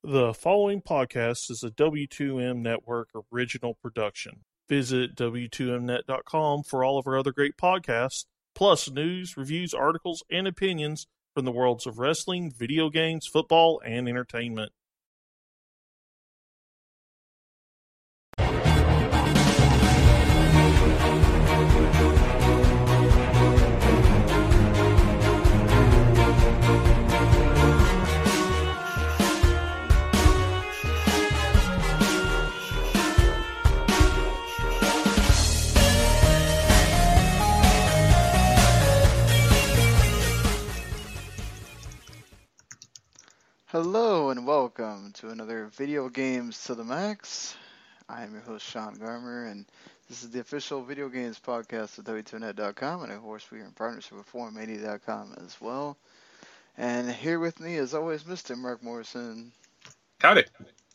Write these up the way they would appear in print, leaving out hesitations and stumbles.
The following podcast is a W2M Network original production. Visit W2Mnet.com for all of our other great podcasts, plus news, reviews, articles, and opinions from the worlds of wrestling, video games, football, and entertainment. Hello and welcome to another Video Games to the Max. I am your host Sean Garmer, and this is the official video games podcast of W2Net.com, and of course we are in partnership with ForumMedia.com as well. And here with me, as always, Mr. Mark Morrison. Howdy.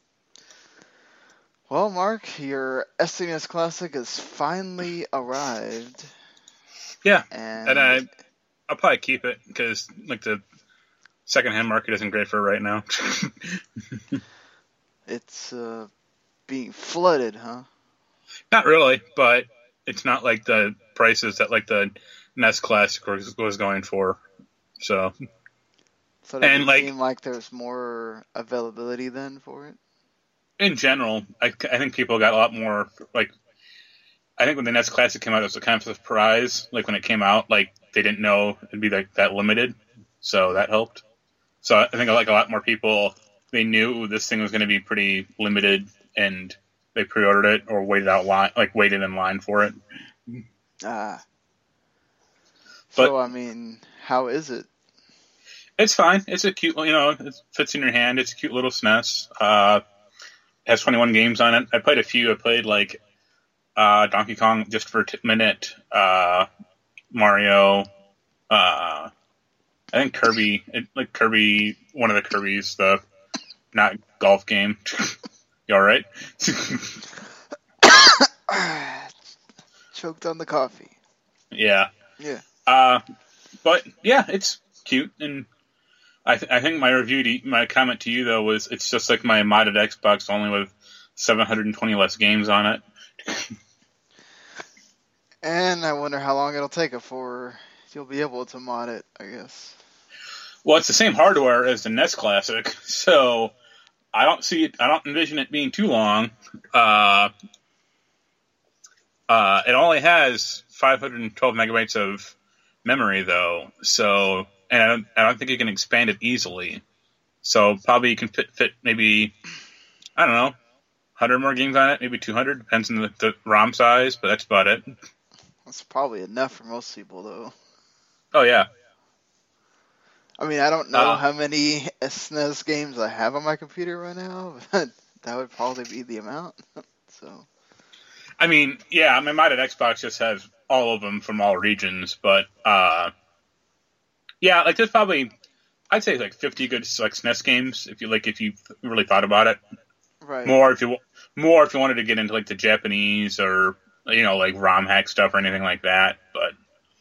Well, Mark, your SNES Classic has finally arrived. Yeah, and I'll probably keep it because the secondhand market isn't great for it right now. It's being flooded, huh? Not really, but it's not like the prices that the NES Classic was going for. So does it seem like there's more availability then for it? In general, I think people got a lot more. I think when the NES Classic came out, it was a kind of a surprise. When it came out, they didn't know it'd be that limited, so that helped. So I think a lot more people, they knew this thing was going to be pretty limited, and they pre-ordered it or waited in line for it. So how is it? It's fine. It's a cute, it fits in your hand. It's a cute little SNES. It has 21 games on it. I played a few. I played Donkey Kong just for a minute, Mario, I think Kirby, one of the Kirby's, the not golf game. You all right? Choked on the coffee. Yeah. Yeah. But yeah, it's cute, and I think my comment to you though was it's just like my modded Xbox, only with 720 less games on it. And I wonder how long it'll take before you'll be able to mod it, I guess. Well, it's the same hardware as the NES Classic, so I don't envision it being too long. It only has 512 megabytes of memory, though, so, and I don't think you can expand it easily. So probably you can fit maybe, I don't know, 100 more games on it, maybe 200, depends on the ROM size, but that's about it. That's probably enough for most people, though. Oh, yeah. I don't know how many SNES games I have on my computer right now, but that would probably be the amount. So, yeah, my modded Xbox just has all of them from all regions, but yeah, there's probably, I'd say 50 good SNES games if you really thought about it. Right. More if you wanted to get into the Japanese or ROM hack stuff or anything like that, but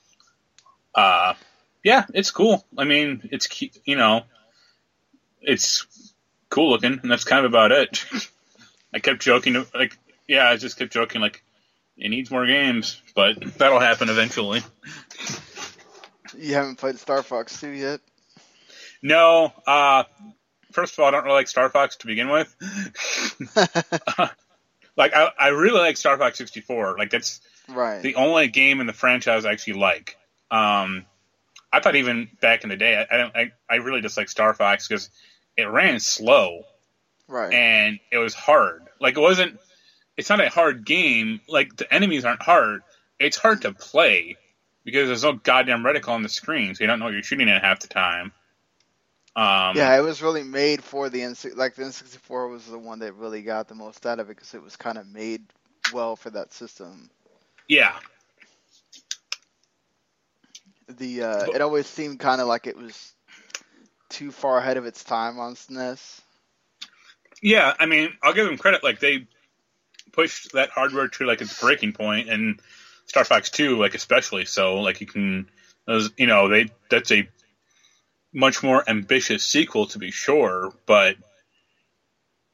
yeah, it's cool. It's it's cool looking, and that's kind of about it. I kept joking, I just kept joking, it needs more games, but that'll happen eventually. You haven't played Star Fox 2 yet? No. First of all, I don't really like Star Fox to begin with. I really like Star Fox 64. That's right. The only game in the franchise I actually like. I thought even back in the day, I really dislike Star Fox because it ran slow, right? And it was hard. It's not a hard game. The enemies aren't hard. It's hard to play because there's no goddamn reticle on the screen, so you don't know what you're shooting at half the time. Yeah, it was really made for the N64. The N64 was the one that really got the most out of it because it was kind of made well for that system. Yeah. It always seemed kind of like it was too far ahead of its time on SNES. Yeah, I'll give them credit. They pushed that hardware to its breaking point, and Star Fox 2, especially so. You can, that's a much more ambitious sequel to be sure, but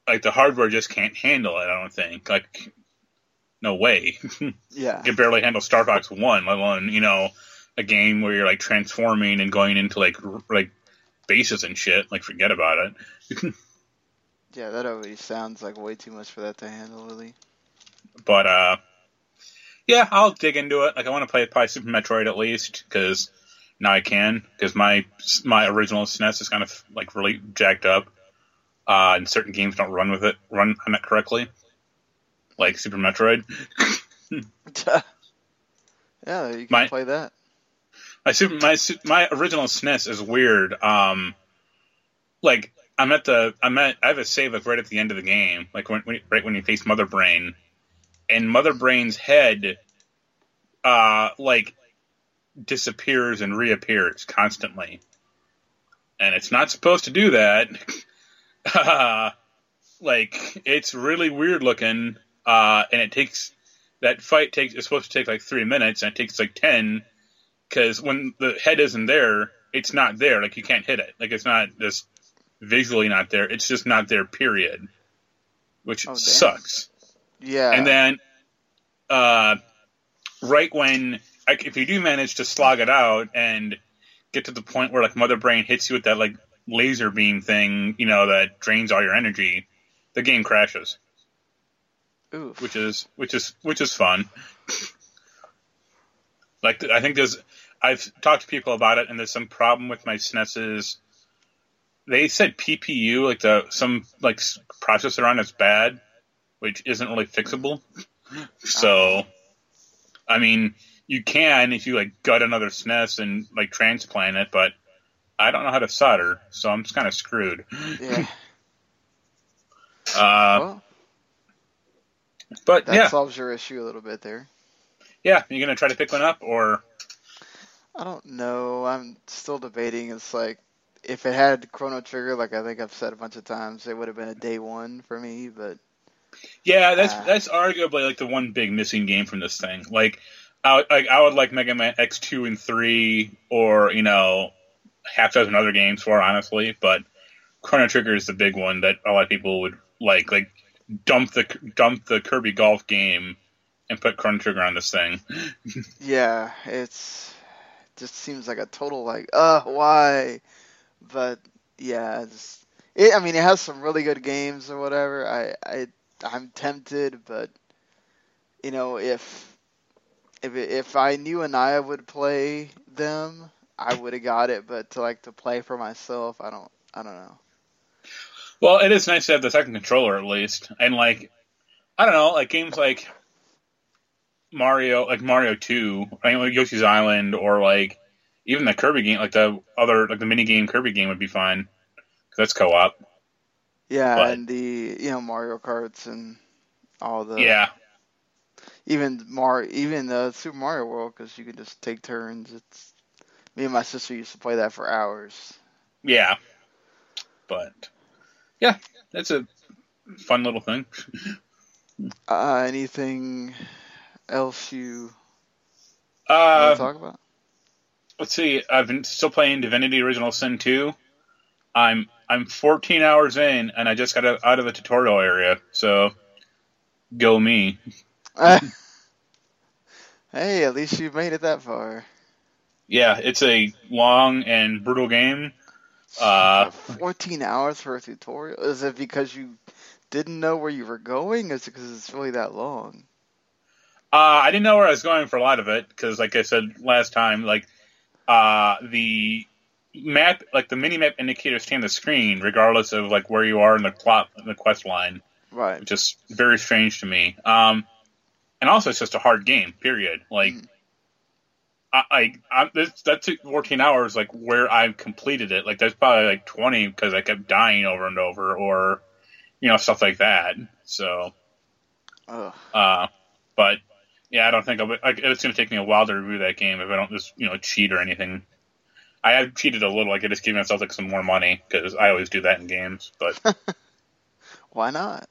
like the hardware just can't handle it. I don't think. Like, no way. Yeah. You can barely handle Star Fox 1, let alone, a game where you're like transforming and going into like bases and shit. Like, forget about it. Yeah, that already sounds like way too much for that to handle, really. But yeah, I'll dig into it. Like, I want to play probably Super Metroid at least, because now I can, because my original SNES is kind of like really jacked up, and certain games don't run on it correctly, like Super Metroid. Yeah, you can play that. My original SNES is weird. Like I have a save like right at the end of the game, like right when you face Mother Brain, and Mother Brain's head, like disappears and reappears constantly, and it's not supposed to do that. Like, it's really weird looking, and is supposed to take like 3 minutes, and it takes like 10, because when the head isn't there, it's not there. Like, you can't hit it. Like, it's not just visually not there. It's just not there, period. Which sucks. Yeah. And then, right when, like, if you do manage to slog it out and get to the point where like Mother Brain hits you with that like laser beam thing, that drains all your energy, the game crashes. Oof. Which is fun. Like, I think I've talked to people about it, and there's some problem with my SNES's. They said PPU, like some like processor on it's bad, which isn't really fixable. So, I mean, you can if you like gut another SNES and like transplant it, but I don't know how to solder, so I'm just kind of screwed. Yeah. But that yeah, solves your issue a little bit there. Yeah, you gonna try to pick one up, or? I don't know. I'm still debating. It's like, if it had Chrono Trigger, like I think I've said a bunch of times, it would have been a day one for me. But yeah, that's arguably like the one big missing game from this thing. Like, I would like Mega Man X2 and 3, or half dozen other games for, honestly. But Chrono Trigger is the big one that a lot of people would like. Like, dump the Kirby Golf game and put Chrono Trigger on this thing. Yeah, just seems like a total like, why? But yeah, it has some really good games or whatever. I'm tempted, but if I knew Anaya would play them, I would have got it. But to play for myself, I don't know. Well, it is nice to have the second controller at least, and like, I don't know, like games like Mario 2, like Yoshi's Island, or like even the Kirby game, like the mini game Kirby game would be fine, because that's co-op. Yeah, but, and the Mario Karts and all the even the Super Mario World, because you can just take turns. Me and my sister used to play that for hours. Yeah, but yeah, that's a fun little thing. Anything else you want to talk about? Let's see. I've been still playing Divinity Original Sin 2. I'm 14 hours in, and I just got out of the tutorial area. So, go me. Hey, at least you made it that far. Yeah, it's a long and brutal game. 14 hours for a tutorial? Is it because you didn't know where you were going? Or is it because it's really that long? I didn't know where I was going for a lot of it, because, like I said last time, like, the map, like the mini map indicators stay on the screen regardless of like where you are in the plot, in the quest line. Right. Which is very strange to me. And also it's just a hard game, period. Like, that took 14 hours, like, where I've completed it. Like, there's probably like 20 because I kept dying over and over, or, stuff like that. So, but yeah, I don't think it's going to take me a while to review that game if I don't just, cheat or anything. I have cheated a little. Like, I just gave myself like some more money, because I always do that in games. But why not?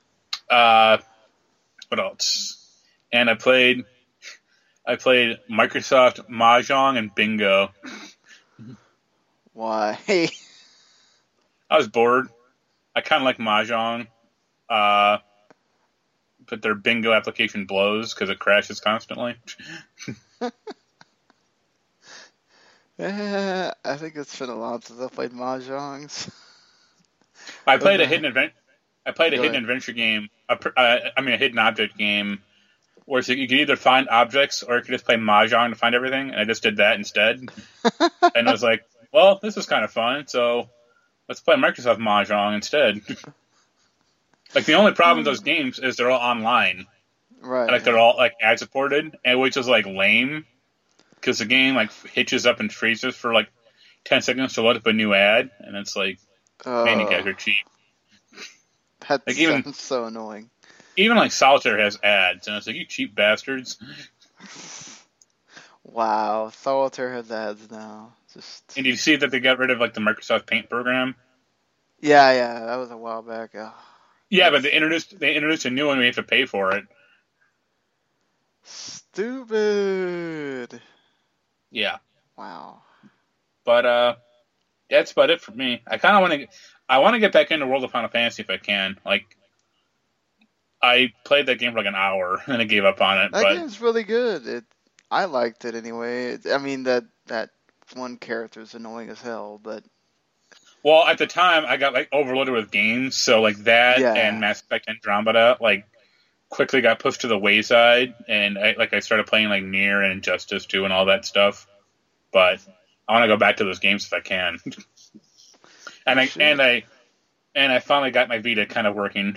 What else? And I played Microsoft Mahjong and Bingo. Why? I was bored. I kind of like Mahjong. but their bingo application blows because it crashes constantly. I think it's been a while since I played Mahjongs. I played a Okay. hidden event. I played a Go hidden ahead. adventure game. I mean, a hidden object game, where you could either find objects or you could just play mahjong to find everything. And I just did that instead. And I was like, well, this is kind of fun, so let's play Microsoft Mahjong instead. Like, the only problem with those games is they're all online. Right. Like, they're all, like, ad supported, and which is, like, lame. Because the game, like, hitches up and freezes for, like, 10 seconds to load up a new ad. And it's like, man, you guys are cheap. That Like, even sounds so annoying. Even like Solitaire has ads, and it's like, you cheap bastards. Wow, Solitaire has ads now. Just And you see that they got rid of like the Microsoft Paint program. yeah, that was a while back. Yeah, but they introduced a new one. We have to pay for it. Stupid. Yeah, Wow. but that's about it for me. I kind of want to get back into World of Final Fantasy if I can. Like, I played that game for like an hour and I gave up on it. That But game's really good. I liked it anyway. I mean that one character is annoying as hell, but well, at the time I got like overloaded with games, so like that Yeah. and Mass Effect Andromeda like quickly got pushed to the wayside, and I started playing like Nier and Injustice 2 and all that stuff. But I want to go back to those games if I can. and I finally got my Vita kind of working.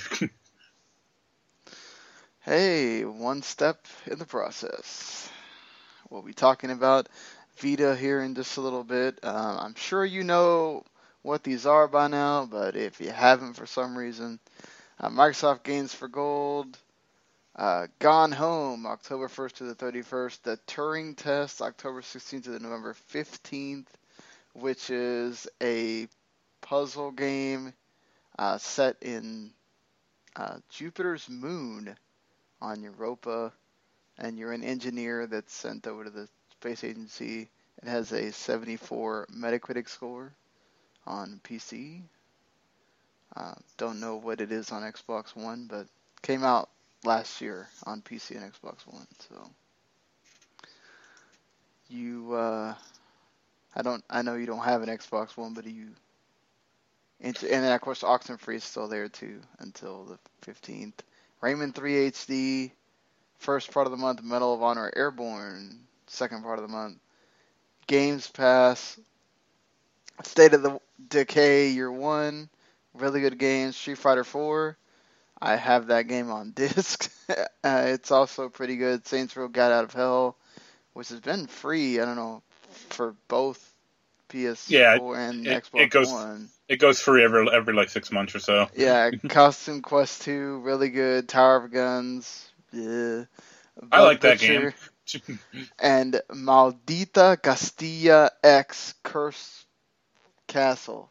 hey, one step in the process. We'll be talking about Vita here in just a little bit. I'm sure you know what these are by now, but if you haven't for some reason, Microsoft Games for Gold, Gone Home, October 1st to the 31st, the Turing Test, October 16th to the November 15th, which is a puzzle game set in Jupiter's moon on Europa, and you're an engineer that's sent over to the space agency. It has a 74 Metacritic score on PC. Don't know what it is on Xbox One, but came out last year on PC and Xbox One. So I know you don't have an Xbox One, but and then of course Oxenfree is still there too until the 15th. Rayman 3 HD, first part of the month. Medal of Honor Airborne, second part of the month. Games Pass, State of the Decay Year 1, really good game. Street Fighter 4, I have that game on disc. It's also pretty good. Saints Row Gat Out of Hell, which has been free, I don't know, for both PS4 and Xbox One. It goes free every like 6 months or so. Yeah, Costume Quest 2, really good. Tower of Guns, yeah. I like that game. And Maldita Castilla X Cursed Castle.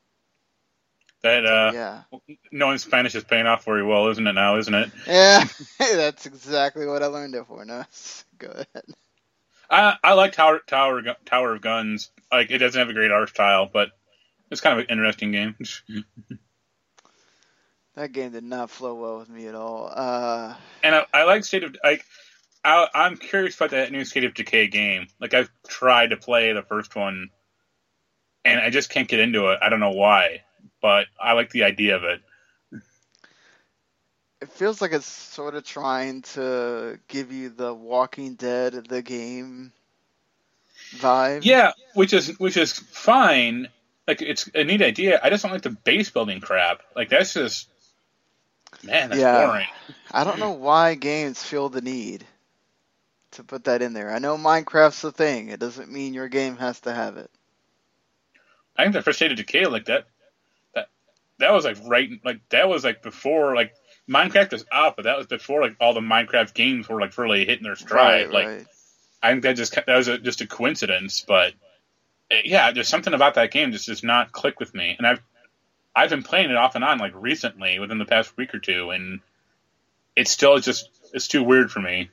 That knowing Spanish is paying off very well, isn't it now, isn't it? Yeah, that's exactly what I learned it for. No, go ahead. I like Tower of Guns. Like, it doesn't have a great art style, but it's kind of an interesting game. That game did not flow well with me at all. And I like State of I'm curious about that new State of Decay game. Like, I've tried to play the first one, and I just can't get into it. I don't know why, but I like the idea of it. It feels like it's sort of trying to give you the Walking Dead the game vibe. Yeah, which is fine. Like, it's a neat idea. I just don't like the base building crap. Like, that's just, man, that's boring. I don't know why games feel the need to put that in there. I know Minecraft's a thing. It doesn't mean your game has to have it. I think the first State of Decay, like that was that was before, like, Minecraft was out, but that was before, like, all the Minecraft games were, like, really hitting their stride. Right. I think that was just a coincidence, but yeah, there's something about that game that just does not click with me. And I've been playing it off and on, like, recently, within the past week or two, and it's still it's too weird for me.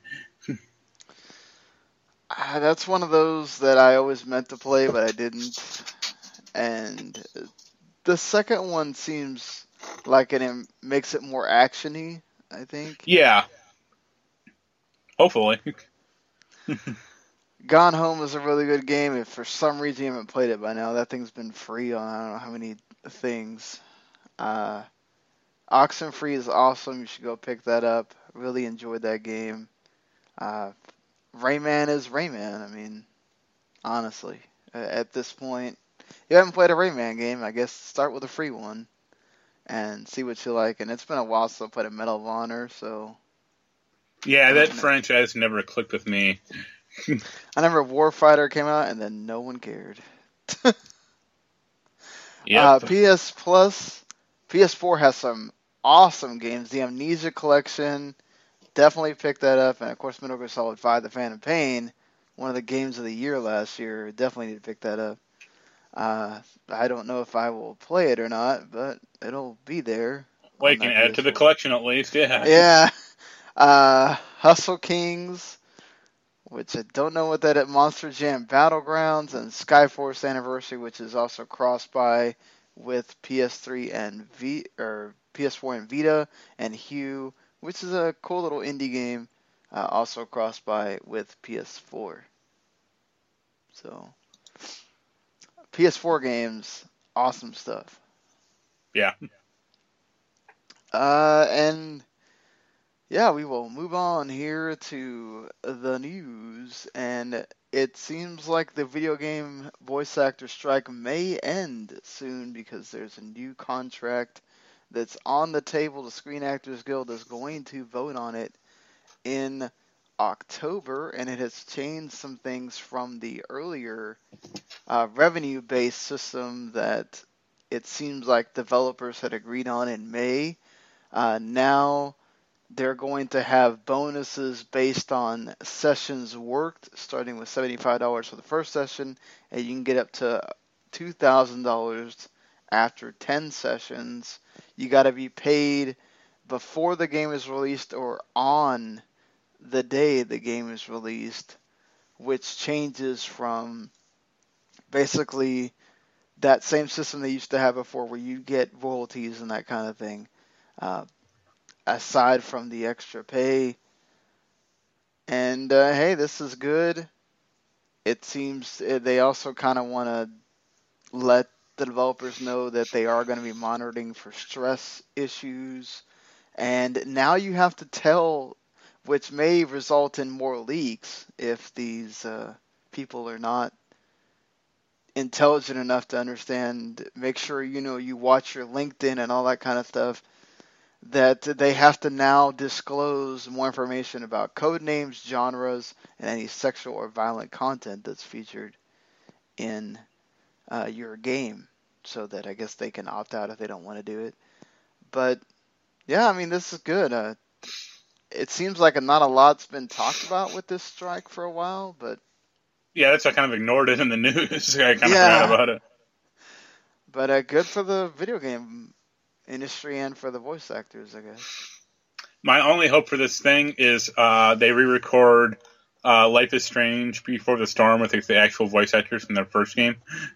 That's one of those that I always meant to play, but I didn't. And the second one seems Like it makes it more actiony, I think. Yeah, hopefully. Gone Home is a really good game. If for some reason you haven't played it by now, that thing's been free on I don't know how many things. Uh, Oxenfree is awesome. You should go pick that up. Really enjoyed that game. Uh, Rayman is Rayman. I mean, honestly, at this point, you haven't played a Rayman game, I guess start with a free one and see what you like. And it's been a while since I played a Medal of Honor, so Yeah, I that don't know. franchise never clicked with me. I remember Warfighter came out and then no one cared. Yep. PS Plus, PS4 has some awesome games. The Amnesia Collection, definitely pick that up. And of course, Metal Gear Solid 5: The Phantom Pain, one of the games of the year last year. Definitely need to pick that up. I don't know if I will play it or not, but it'll be there Well, you on can that add it to the PS4. collection at least, yeah. Yeah. Hustle Kings, which I don't know what that is. Monster Jam Battlegrounds, and Skyforce Anniversary, which is also cross-buy with PS3 and PS4 and Vita, and Hue, which is a cool little indie game, also cross-buy with PS4. So, PS4 games, awesome stuff. Yeah. And yeah, we will move on here to the news, and it seems like the video game voice actor strike may end soon because there's a new contract that's on the table. The Screen Actors Guild is going to vote on it in October, and it has changed some things from the earlier revenue-based system that it seems like developers had agreed on in May. Now they're going to have bonuses based on sessions worked, starting with $75 for the first session, and you can get up to $2,000 after 10 sessions. You got to be paid before the game is released or on the day the game is released, which changes from basically that same system they used to have before where you get royalties and that kind of thing. Uh, Aside from the extra pay. And hey, this is good. It seems they also kind of want to let the developers know that they are going to be monitoring for stress issues. And now you have to tell, which may result in more leaks if these people are not intelligent enough to understand. Make sure you watch your LinkedIn and all that kind of stuff, that they have to now disclose more information about code names, genres, and any sexual or violent content that's featured in your game, so that I guess they can opt out if they don't want to do it. But yeah, I mean, this is good. It seems like not a lot's been talked about with this strike for a while, but Yeah, that's why I kind of ignored it in the news. I kind of yeah, forgot about it. but good for the video game industry and for the voice actors, I guess. My only hope for this thing is they re-record Life is Strange Before the Storm with the actual voice actors from their first game.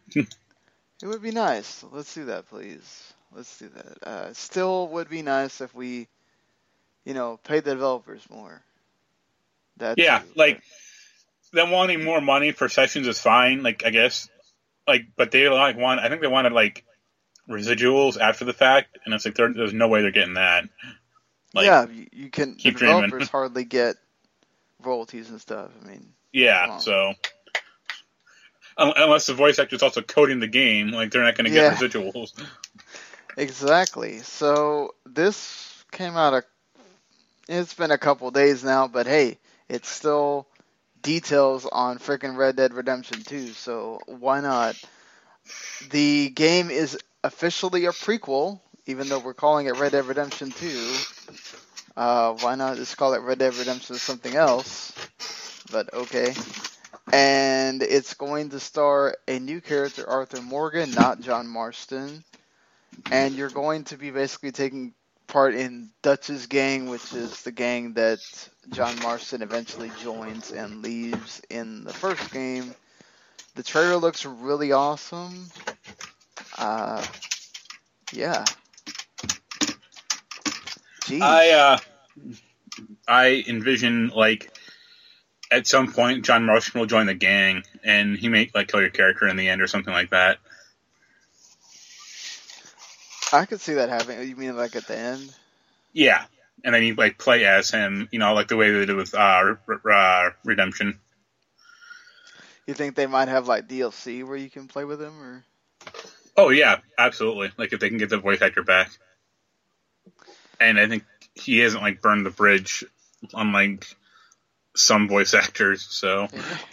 It would be nice. Let's do that, please. Let's do that. Still would be nice if we, pay the developers more. That Yeah, too. like them wanting more money for sessions is fine. Like I guess, but they I think they wanted residuals after the fact, and it's like there's no way they're getting that. Yeah, you can. The keep dreaming. developers hardly get royalties and stuff. I mean, Yeah, so unless the voice actor is also coding the game, they're not going to get residuals. Exactly. So this came out. It's been a couple days now, but hey, it's still details on freaking Red Dead Redemption 2. So why not? The game is officially a prequel, even though we're calling it Red Dead Redemption 2. Why not just call it Red Dead Redemption something else? But okay. And it's going to star a new character, Arthur Morgan, not John Marston. And you're going to be basically taking part in Dutch's gang, which is the gang that John Marston eventually joins and leaves in the first game. The trailer looks really awesome. Yeah. Jeez. I envision like at some point John Marston will join the gang and he may like kill your character in the end or something like that. I could see that happening. You mean like at the end? Yeah, and then you like play as him, like the way they did with Redemption. You think they might have like DLC where you can play with him, or? Oh yeah, absolutely. Like if they can get the voice actor back, and I think he hasn't like burned the bridge, unlike some voice actors. So.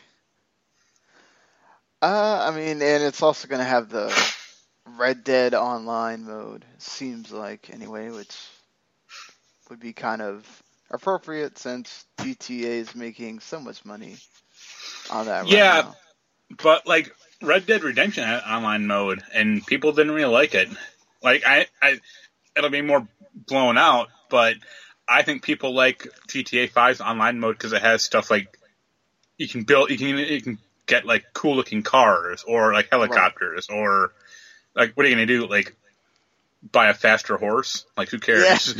I mean, and it's also going to have the Red Dead Online mode, seems like, anyway, which would be kind of appropriate since GTA is making so much money on that right now. But, like, Red Dead Redemption had online mode, and people didn't really like it. Like, it'll be more blown out, but I think people like GTA 5's online mode because it has stuff like you can get, like, cool-looking cars or, like, helicopters or... Like, what are you going to do? Like, buy a faster horse? Like, who cares?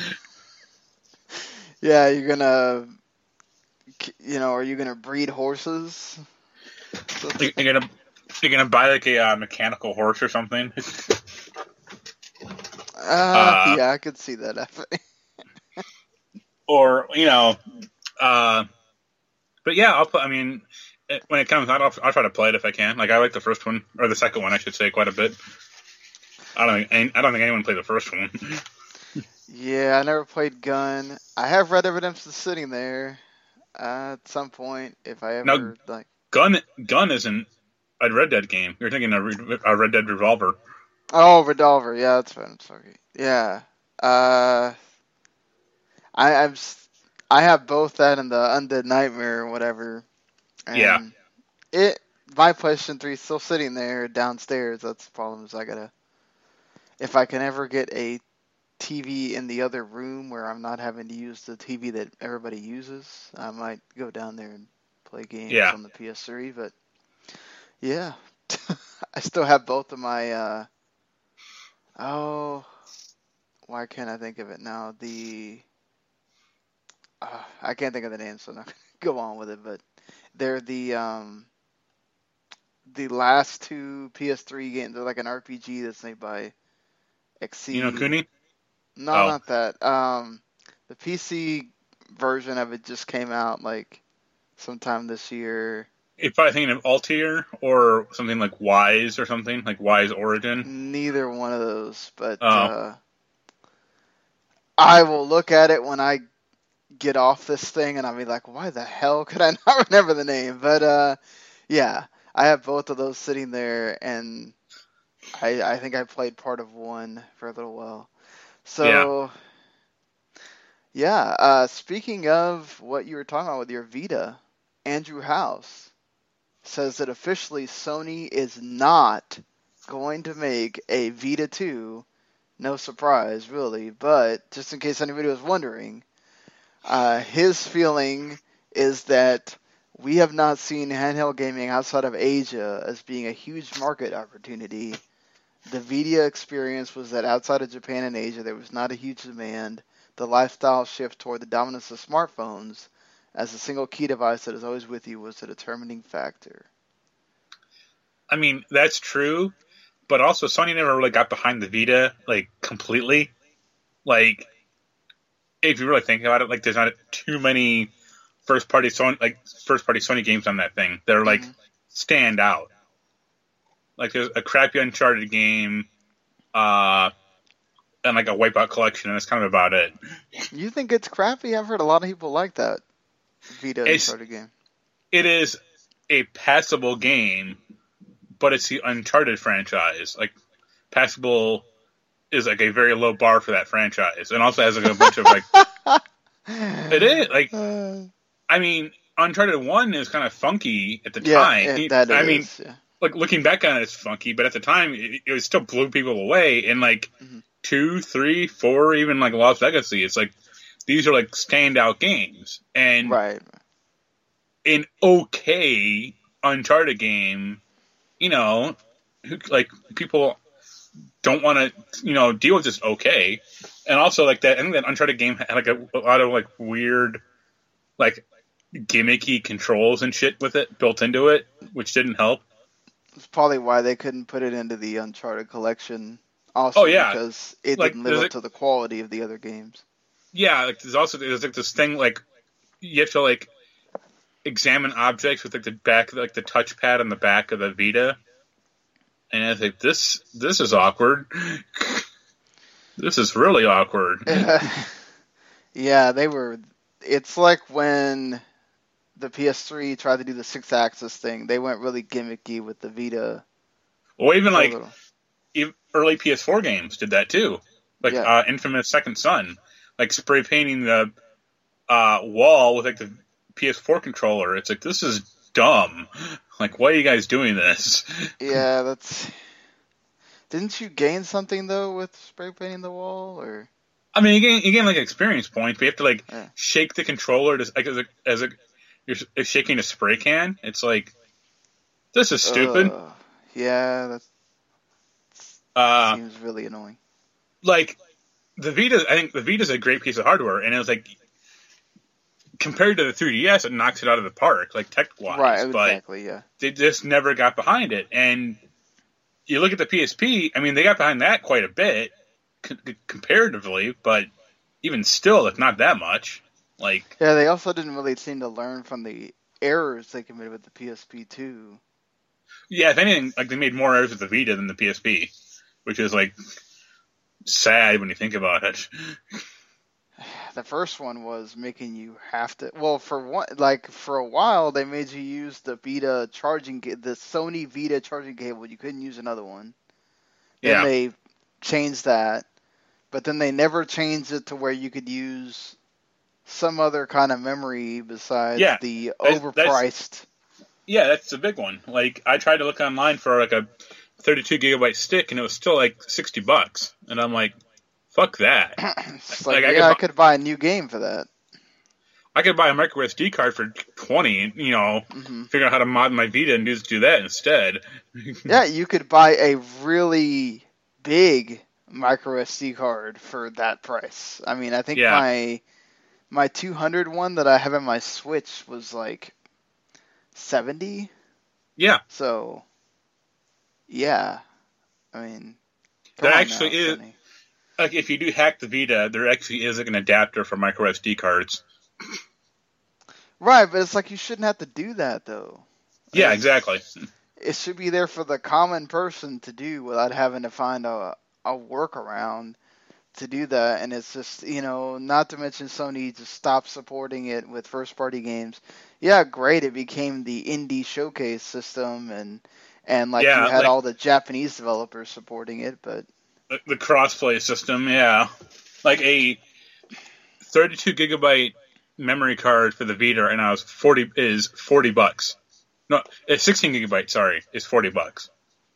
Yeah, you're going to, are you going to breed horses? You're gonna buy, like, a mechanical horse or something? Yeah, I could see that happening. Or, but yeah, when it comes out, I'll try to play it if I can. Like, I like the first one, or the second one, I should say, quite a bit. I don't think anyone played the first one. Yeah, I never played Gun. I have Red Dead Redemption sitting there at some point if I ever like. Gun isn't a Red Dead game. You're thinking a Red Dead Revolver. Oh, Revolver. Yeah, that's fine. Sorry. Yeah. I have both that and the Undead Nightmare or whatever. And yeah. My PlayStation 3 is still sitting there downstairs. That's the problem. Is if I can ever get a TV in the other room where I'm not having to use the TV that everybody uses, I might go down there and play games on the PS3. But yeah, I still have both of my. Why can't I think of it now? I can't think of the name, so I'm not gonna go on with it. But they're the last two PS3 games. They're like an RPG that's made by Exceed. Ni no Kuni? No, not that. The PC version of it just came out like sometime this year. You're probably thinking of Altair or something like Wise or something, like Wise Origin. Neither one of those, but I will look at it when I get off this thing and I'll be like, why the hell could I not remember the name? But yeah, I have both of those sitting there, and I think I played part of one for a little while. So, yeah. Speaking of what you were talking about with your Vita, Andrew House says that officially Sony is not going to make a Vita 2. No surprise, really, but just in case anybody was wondering, his feeling is that we have not seen handheld gaming outside of Asia as being a huge market opportunity. The Vita experience was that outside of Japan and Asia, there was not a huge demand. The lifestyle shift toward the dominance of smartphones as a single key device that is always with you was the determining factor. I mean, that's true, but also Sony never really got behind the Vita, like, completely. Like, if you really think about it, like, there's not too many first-party Sony games on that thing that are, like, stand out. Like, there's a crappy Uncharted game, and, like, a Wipeout collection, and that's kind of about it. You think it's crappy? I've heard a lot of people like that Vita Uncharted game. It is a passable game, but it's the Uncharted franchise. Like, passable is, like, a very low bar for that franchise. And also has, like, a bunch of, like... It is, like... I mean, Uncharted 1 is kind of funky at the time. Yeah. Like, looking back on it, it's funky, but at the time, it still blew people away. And, like, 2, 3, 4, even, like, Lost Legacy, it's like, these are, like, standout games. And an okay Uncharted game, like, people don't want to, deal with this okay. And also, like that, I think that Uncharted game had like a lot of like weird, like gimmicky controls and shit with it built into it, which didn't help. It's probably why they couldn't put it into the Uncharted collection. Oh Also, yeah, because it like didn't live up to the quality of the other games. yeah, like there's like this thing like you have to like examine objects with like the back, like the touchpad on the back of the Vita, and I think this is awkward. This is really awkward. Yeah, they were. It's like when the PS3 tried to do the 6-axis thing. They went really gimmicky with the Vita. Or even like early PS4 games did that too. Like Yeah. Infamous Second Son, like spray painting the wall with like the PS4 controller. It's like, this is dumb. Like, why are you guys doing this? Yeah, that's. Didn't you gain something though with spray painting the wall, or? I mean, you gain like experience points, but you have to like Yeah. shake the controller to, like you're shaking a spray can. It's like, this is stupid. Yeah, that seems really annoying. Like I think the Vita's a great piece of hardware, and it was like compared to the 3DS, it knocks it out of the park, like tech-wise. Right, but exactly, yeah. they just never got behind it. And you look at the PSP, I mean, they got behind that quite a bit comparatively, but even still, it's not that much. Like, yeah, they also didn't really seem to learn from the errors they committed with the PSP too. yeah, if anything, like they made more errors with the Vita than the PSP, which is like sad when you think about it. The first one was making you have to. Well, for a while they made you use the Vita the Sony Vita charging cable. You couldn't use another one. Then Yeah. they changed that, but then they never changed it to where you could use some other kind of memory besides the overpriced. Yeah, that's the big one. Like, I tried to look online for like a 32 gigabyte stick, and it was still like $60, and I'm like, fuck that. It's like, I could buy a new game for that. I could buy a micro SD card for 20, figure out how to mod my Vita and just do that instead. Yeah, you could buy a really big micro SD card for that price. I mean, I think my 200 one that I have in my Switch was like $70. Yeah. So, yeah. I mean, there actually is. Sony. Like, if you do hack the Vita, there actually is like an adapter for micro SD cards. Right, but it's like you shouldn't have to do that, though. Yeah, exactly. It should be there for the common person to do without having to find a workaround to do that. And it's just, not to mention Sony just stopped supporting it with first-party games. Yeah, great, it became the indie showcase system, and you had all the Japanese developers supporting it, but... The crossplay system, yeah. Like a 32 gigabyte memory card for the Vita right now is $40. No, it's 16 gigabytes, sorry, is $40.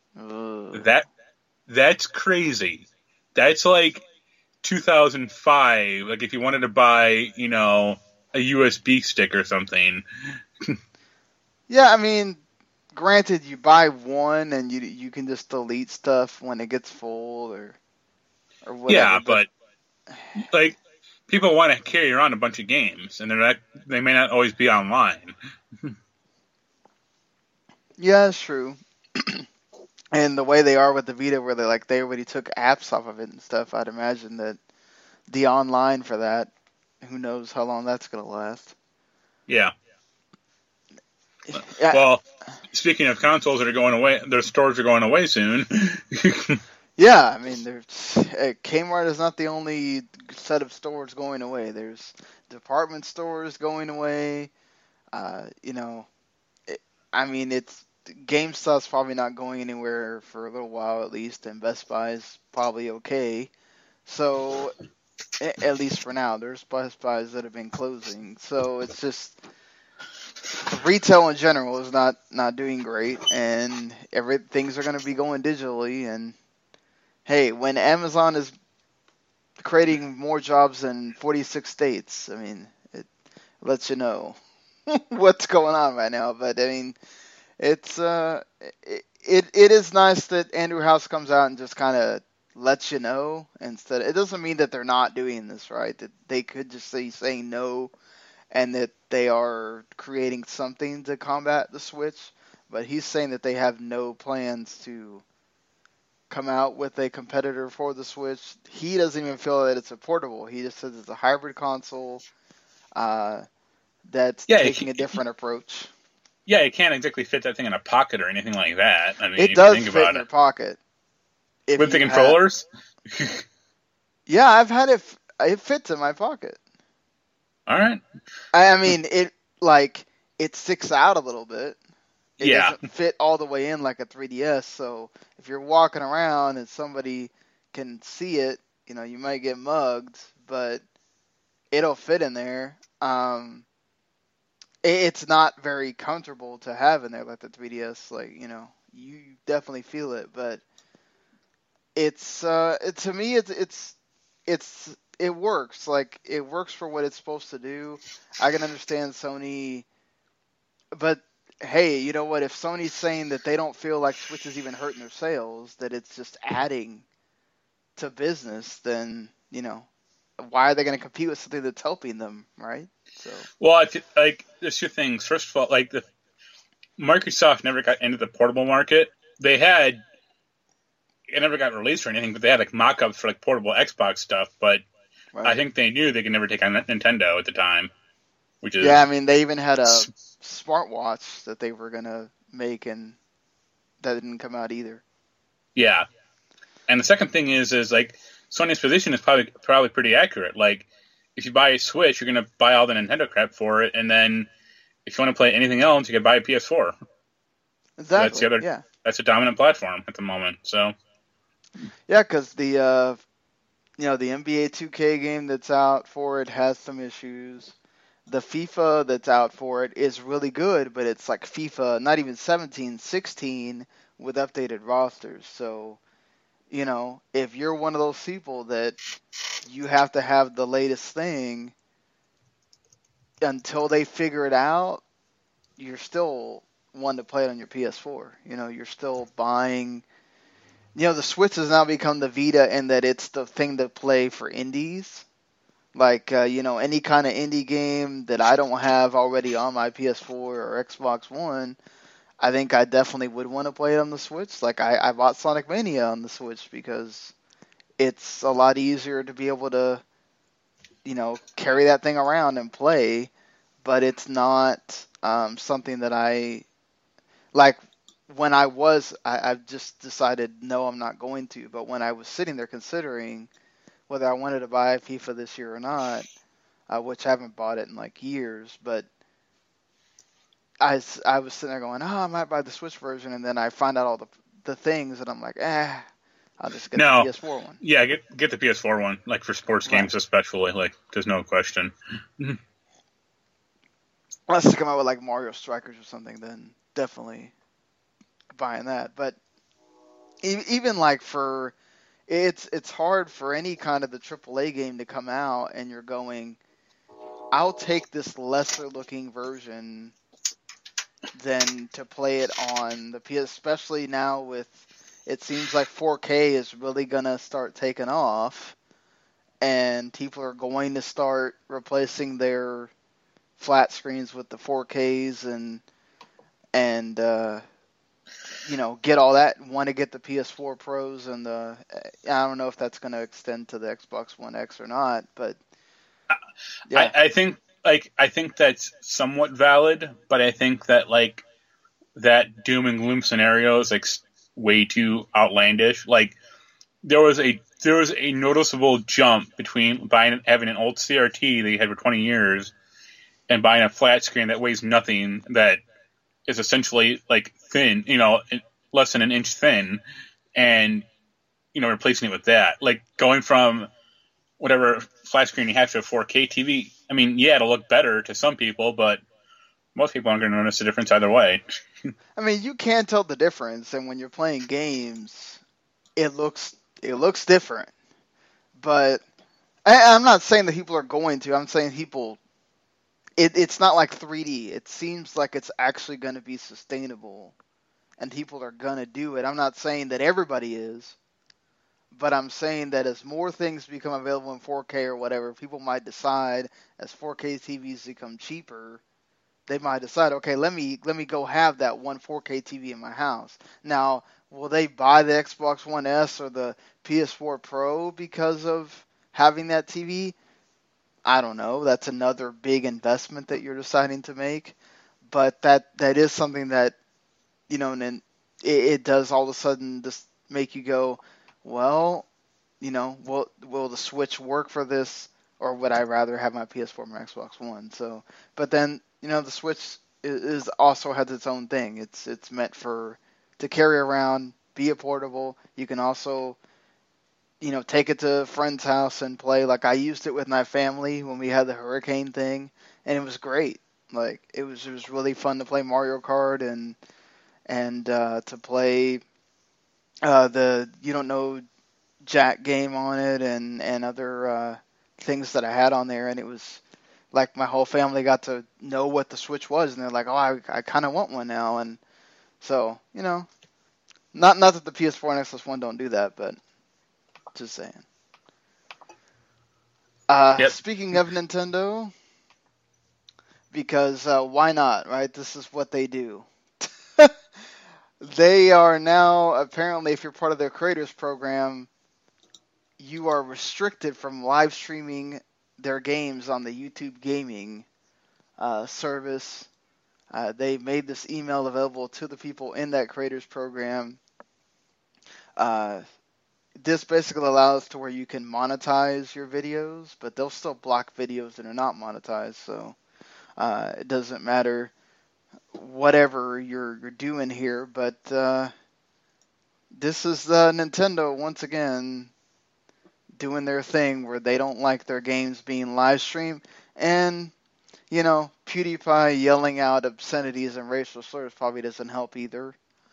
That's crazy. That's like 2005, like if you wanted to buy, a USB stick or something. Yeah, I mean, granted, you buy one and you can just delete stuff when it gets full or whatever. Yeah, but like people want to carry around a bunch of games, and they may not always be online. Yeah, that's true. And the way they are with the Vita, where they already took apps off of it and stuff, I'd imagine that the online for that, who knows how long that's gonna last. Yeah. Well, speaking of consoles that are going away, their stores are going away soon. Yeah, I mean, Kmart is not the only set of stores going away. There's department stores going away. GameStop's probably not going anywhere for a little while at least, and Best Buy's probably okay. So, at least for now, there's Best Buys that have been closing. So it's just retail in general is not doing great, and things are going to be going digitally. And hey, when Amazon is creating more jobs in 46 states, I mean, it lets you know what's going on right now. But I mean, it's it is nice that Andrew House comes out and just kind of lets you know instead. It doesn't mean that they're not doing this, right? That they could just say saying no, and that they are creating something to combat the Switch. But he's saying that they have no plans to come out with a competitor for the Switch. He doesn't even feel that it's a portable. He just says it's a hybrid console that's taking a different approach. Yeah, you can't exactly fit that thing in a pocket or anything like that. I mean, it does fit in your pocket. With the controllers? Yeah, I've had it. It fits in my pocket. All right. I mean, it sticks out a little bit. It doesn't fit all the way in like a 3DS. So if you're walking around and somebody can see it, you might get mugged, but it'll fit in there. It's not very comfortable to have in there like the 3DS. Like, you definitely feel it, but it's to me it works. Like, it works for what it's supposed to do. I can understand Sony, but hey, you know what? If Sony's saying that they don't feel like Switch is even hurting their sales, that it's just adding to business, then why are they going to compete with something that's helping them, right? So, well, there's two things. First of all, Microsoft never got into the portable market. It never got released or anything, but they had mock-ups for portable Xbox stuff. But right. I think they knew they could never take on Nintendo at the time. Which is I mean, they even had a smartwatch that they were gonna make, and that didn't come out either. Yeah, and the second thing is Sony's position is probably pretty accurate. Like, if you buy a Switch, you're going to buy all the Nintendo crap for it, and then if you want to play anything else, you can buy a PS4. Exactly. So that's a dominant platform at the moment. So. Yeah, because the the NBA 2K game that's out for it has some issues. The FIFA that's out for it is really good, but it's like FIFA, not even 17, 16 with updated rosters. So, if you're one of those people that you have to have the latest thing until they figure it out, you're still one to play it on your PS4. You're still buying. The Switch has now become the Vita in that it's the thing to play for indies. Like, any kind of indie game that I don't have already on my PS4 or Xbox One, I think I definitely would want to play it on the Switch. Like, I bought Sonic Mania on the Switch because it's a lot easier to be able to, carry that thing around and play, but it's not something that I, like, when I've just decided, no, I'm not going to, but when I was sitting there considering whether I wanted to buy FIFA this year or not, which I haven't bought it in years, but I was sitting there going, I might buy the Switch version, and then I find out all the things, and I'm like, I'll just get the PS4 one. Yeah, get the PS4 one, for sports games especially, there's no question. Unless they come out with Mario Strikers or something, then definitely buying that. But even for... It's hard for any kind of the AAA game to come out and you're going, I'll take this lesser looking version than to play it on the PS, especially now with, it seems like 4K is really going to start taking off and people are going to start replacing their flat screens with the 4Ks and get all that, want to get the PS4 Pros and I don't know if that's going to extend to the Xbox One X or not, but yeah. I think that's somewhat valid, but I think that that doom and gloom scenario is way too outlandish. There was a noticeable jump between having an old CRT that you had for 20 years and buying a flat screen that weighs nothing, that is essentially thin, less than an inch thin, and replacing it with that. Going from whatever flat screen you have to a 4K TV. I mean, yeah, it'll look better to some people, but most people aren't going to notice the difference either way. I mean, you can tell the difference, and when you're playing games, it looks different. But I'm not saying that people are going to. I'm saying people. It's not like 3D. It seems like it's actually going to be sustainable, and people are going to do it. I'm not saying that everybody is, But I'm saying that as more things become available in 4K or whatever, people might decide as 4K TVs become cheaper, they might decide, okay, let me go have that one 4K TV in my house. Now, will they buy the Xbox One S or the PS4 Pro because of having that TV? I don't know. That's another big investment that you're deciding to make. But that is something that, and then it does all of a sudden just make you go, well, will the Switch work for this, or would I rather have my PS4 or my Xbox One? So, but then, the Switch is also has its own thing. It's meant to carry around, be a portable. You can also, take it to a friend's house and play. Like I used it with my family when we had the hurricane thing, and it was great. Like it was really fun to play Mario Kart and to play the You Don't Know Jack game on it and other things that I had on there, and it was like my whole family got to know what the Switch was, and they're like, oh, I kind of want one now, and so not that the PS4 and Xbox One don't do that, but just saying. Yep. Speaking of Nintendo, because why not, right? This is what they do. They are now, apparently, if you're part of their creators program, you are restricted from live streaming their games on the YouTube gaming service. They made this email available to the people in that creators program. This basically allows to where you can monetize your videos, but they'll still block videos that are not monetized. So it doesn't matter whatever you're doing here. But this is Nintendo once again doing their thing where they don't like their games being live streamed, and PewDiePie yelling out obscenities and racial slurs probably doesn't help either.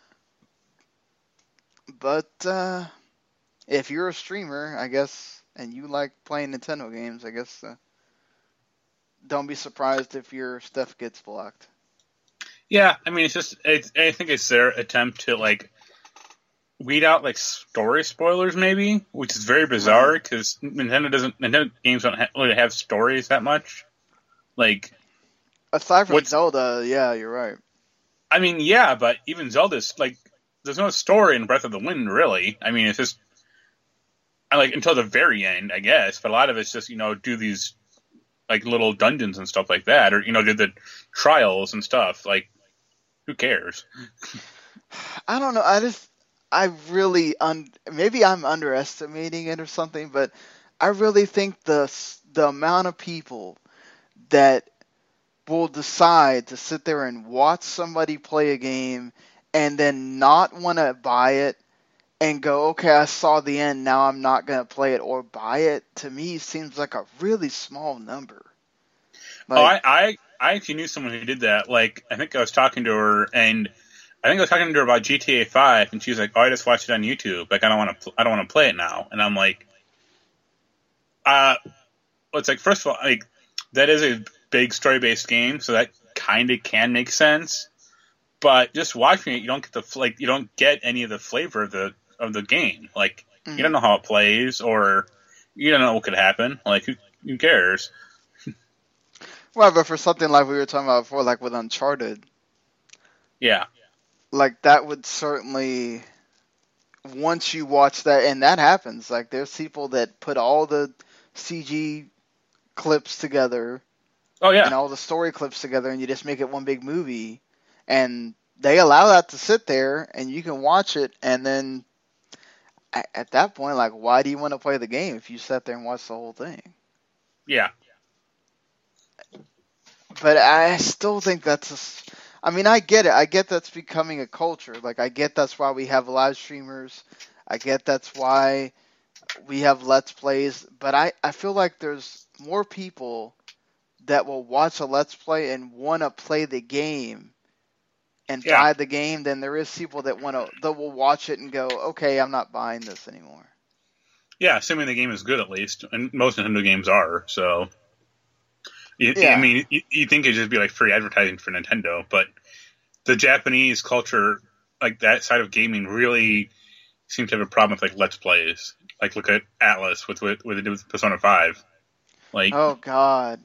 But if you're a streamer, I guess, and you like playing Nintendo games, I guess don't be surprised if your stuff gets blocked. Yeah, I mean, I think it's their attempt to weed out story spoilers, maybe, which is very bizarre because Nintendo games don't really have stories that much. Aside from Zelda, yeah, you're right. I mean, yeah, but even Zelda's there's no story in Breath of the Wind, really. I mean, it's just until the very end, I guess. But a lot of it's just do these little dungeons and stuff like that, or do the trials and stuff. Who cares? I don't know. I really maybe I'm underestimating it or something, but I really think the amount of people that will decide to sit there and watch somebody play a game and then not want to buy it and go, okay, I saw the end, now I'm not going to play it or buy it, to me seems like a really small number. I actually knew someone who did that. I think I was talking to her, and I think I was talking to her about GTA 5, and she was like, "Oh, I just watched it on YouTube. I don't want to play it now." And I'm like, it's first of all, that is a big story-based game, so that kind of can make sense. But just watching it, you don't get you don't get any of the flavor of the game. You don't know how it plays, or you don't know what could happen. Who cares? Well, but for something like we were talking about before, with Uncharted, yeah, that would certainly, once you watch that, and that happens, there's people that put all the CG clips together, and all the story clips together, and you just make it one big movie, and they allow that to sit there, and you can watch it, and then at that point, why do you want to play the game if you sat there and watch the whole thing? Yeah. But I still think I get it. I get that's becoming a culture. I get that's why we have live streamers. I get that's why we have Let's Plays. But I feel like there's more people that will watch a Let's Play and want to play the game and buy the game than there is people that will watch it and go, okay, I'm not buying this anymore. Yeah, assuming the game is good at least, and most Nintendo games are, so... I mean, you think it'd just be free advertising for Nintendo, but the Japanese culture, that side of gaming, really seems to have a problem with Let's Plays. like look at Atlas with what they did with Persona 5. Like, Oh God,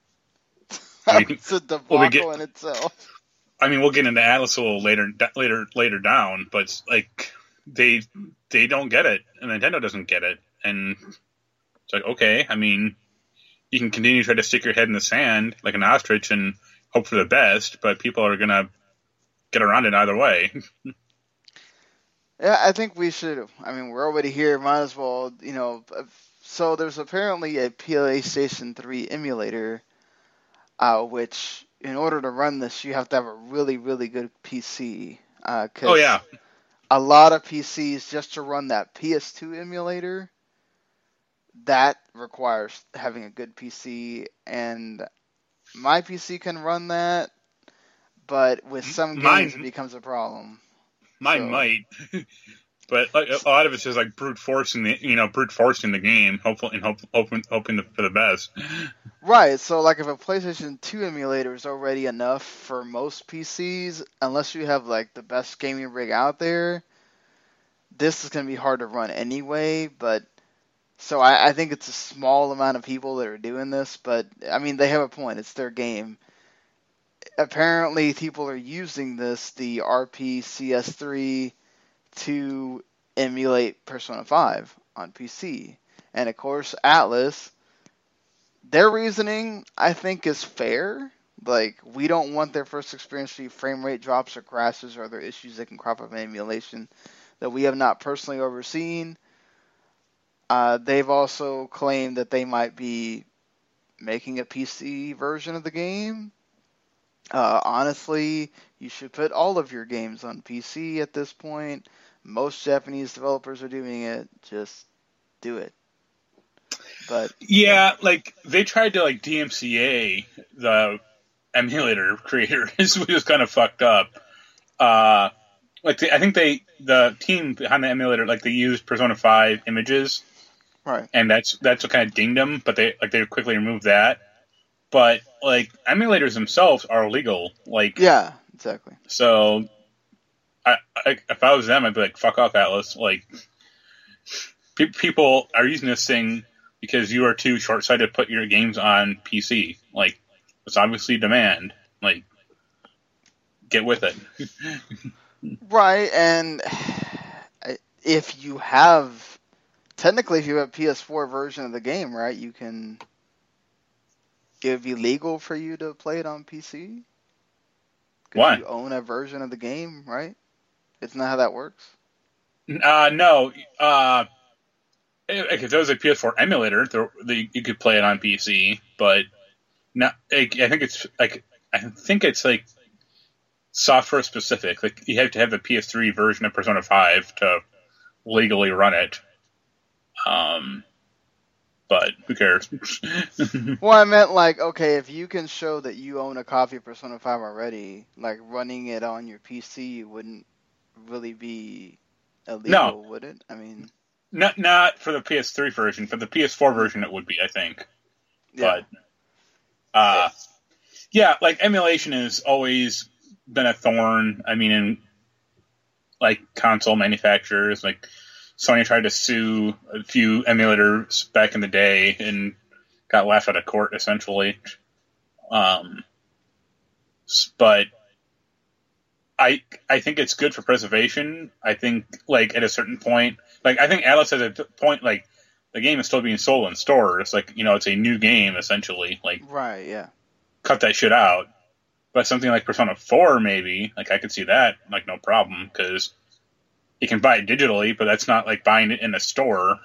we that's a debacle in itself. I mean, we'll get into Atlas a little later down, but it's like they don't get it, and Nintendo doesn't get it, and it's like, okay, I mean, you can continue to try to stick your head in the sand like an ostrich and hope for the best, but people are gonna get around it either way. Yeah, I think we should. I mean, we're already here. Might as well, So there's apparently a PlayStation 3 emulator, which in order to run this, you have to have a really, really good PC. Oh yeah, a lot of PCs just to run that PS2 emulator, that requires having a good PC, and my PC can run that, but with some games it becomes a problem. Mine might, but like, a lot of it's just like brute forcing the game, hoping for the best. Right. So like if a PlayStation 2 emulator is already enough for most PCs, unless you have like the best gaming rig out there, this is going to be hard to run anyway. But so I think it's a small amount of people that are doing this, but I mean they have a point. It's their game. Apparently, people are using the RPCS3, to emulate Persona 5 on PC. And of course, Atlas, their reasoning, I think, is fair. Like, we don't want their first experience to be frame rate drops or crashes or other issues that can crop up in emulation that we have not personally overseen. They've also claimed that they might be making a PC version of the game. Honestly, you should put all of your games on PC at this point. Most Japanese developers are doing it. Just do it. But yeah, like they tried to like DMCA the emulator creators, which is kind of fucked up. I think the team behind the emulator, like they used Persona 5 images, right, and that's what kind of dinged them. But they quickly removed that. But like emulators themselves are illegal. Like, yeah, exactly. So, if I was them, I'd be like, "Fuck off, Atlas!" Like, people are using this thing because you are too short-sighted to put your games on PC. Like, it's obviously demand. Like, get with it. Right, and if you have a PS4 version of the game, right, you can. It would be legal for you to play it on PC? Why? You own a version of the game, right? Isn't that how that works? No. If there was a PS4 emulator, you could play it on PC, but not. I think it's like software specific. Like you have to have a PS3 version of Persona 5 to legally run it. But who cares? Well, I meant like, okay, if you can show that you own a copy of Persona 5 already, like running it on your PC wouldn't really be illegal, would it? I mean, not for the PS3 version. For the PS4 version, it would be, I think. Yeah. But yeah, like emulation has always been a thorn. I mean, in like console manufacturers, like Sony tried to sue a few emulators back in the day and got laughed out of court, essentially. But I think it's good for preservation. I think, like, at a certain point, like, I think Atlas has a point, like, the game is still being sold in stores. Like, it's a new game, essentially. Like, right, yeah. Cut that shit out. But something like Persona 4, maybe, like, I could see that, like, no problem, because you can buy it digitally, but that's not like buying it in a store.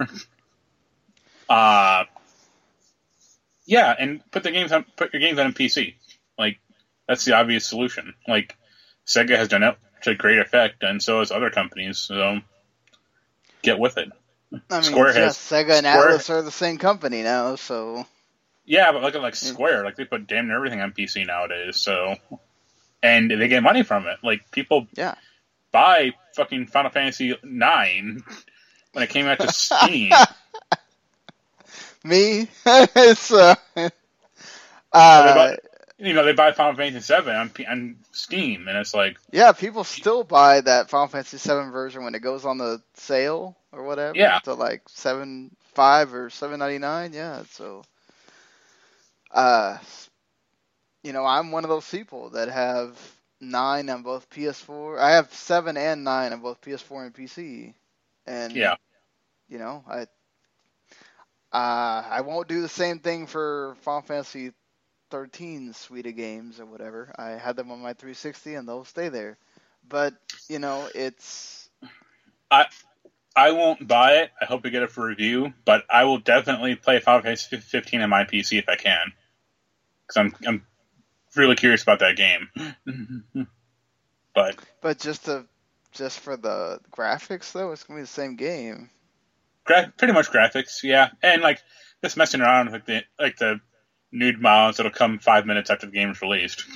Yeah, and put your games on a PC. Like, that's the obvious solution. Like, Sega has done it to great effect, and so has other companies. So, get with it. I mean, Sega and Atlas are the same company now, so. Yeah, but look at like Square. Like, they put damn near everything on PC nowadays. So, and they get money from it. Like, people. Yeah. Buy fucking Final Fantasy IX when it came out to Steam. Me? It's they buy Final Fantasy VII on Steam, and it's like, yeah, people still buy that Final Fantasy VII version when it goes on the sale or whatever Yeah. to like $7.5 or $7.99. Yeah, so uh, I'm one of those people that have 9 on both PS4. I have 7 and 9 on both PS4 and PC, and Yeah. I won't do the same thing for Final Fantasy 13 suite of games or whatever. I had them on my 360 and they'll stay there. But, it's I I won't buy it. I hope to get it for review, but I will definitely play Final Fantasy 15 on my PC if I can, because I'm really curious about that game. but just for the graphics though, it's gonna be the same game. pretty much graphics, yeah, and like just messing around with the nude models that'll come 5 minutes after the game is released.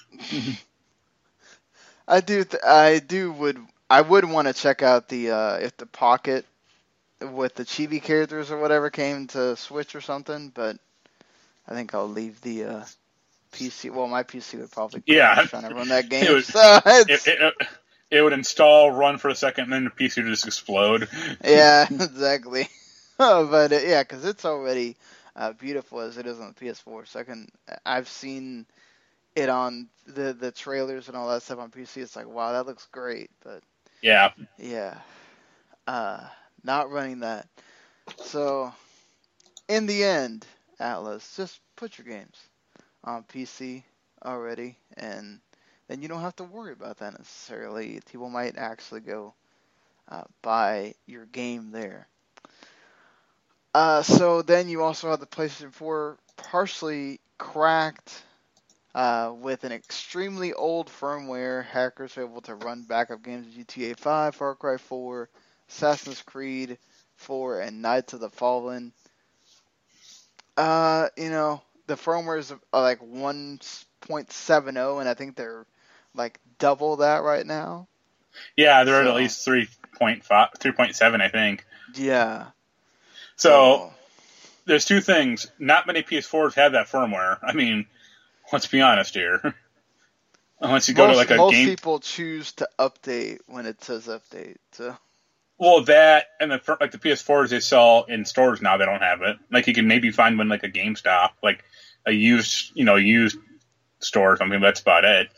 I would want to check out the if the Pocket with the chibi characters or whatever came to Switch or something, but I think I'll leave the PC. Well, my PC would probably crash trying to run that game. It would install, run for a second, and then the PC would just explode. Yeah, exactly. But yeah, because it's already beautiful as it is on the PS4. So I've seen it on the trailers and all that stuff on PC. It's like, wow, that looks great. But yeah, not running that. So in the end, Atlas, just put your games on PC already, and then you don't have to worry about that necessarily. People might actually go buy your game there. So then you also have the PlayStation 4 partially cracked with an extremely old firmware. Hackers are able to run backup games of GTA 5, Far Cry 4, Assassin's Creed 4, and Knights of the Fallen. The firmware is like 1.70, and I think they're like double that right now. Yeah, they're at least 3.5, 3.7, I think. Yeah. So there's two things. Not many PS4s have that firmware. I mean, let's be honest here. Unless you go to like a most game. Most people choose to update when it says update. So. Well, that and the PS4s they sell in stores now, they don't have it. Like you can maybe find one like a GameStop, like a used store or something. But that's about it.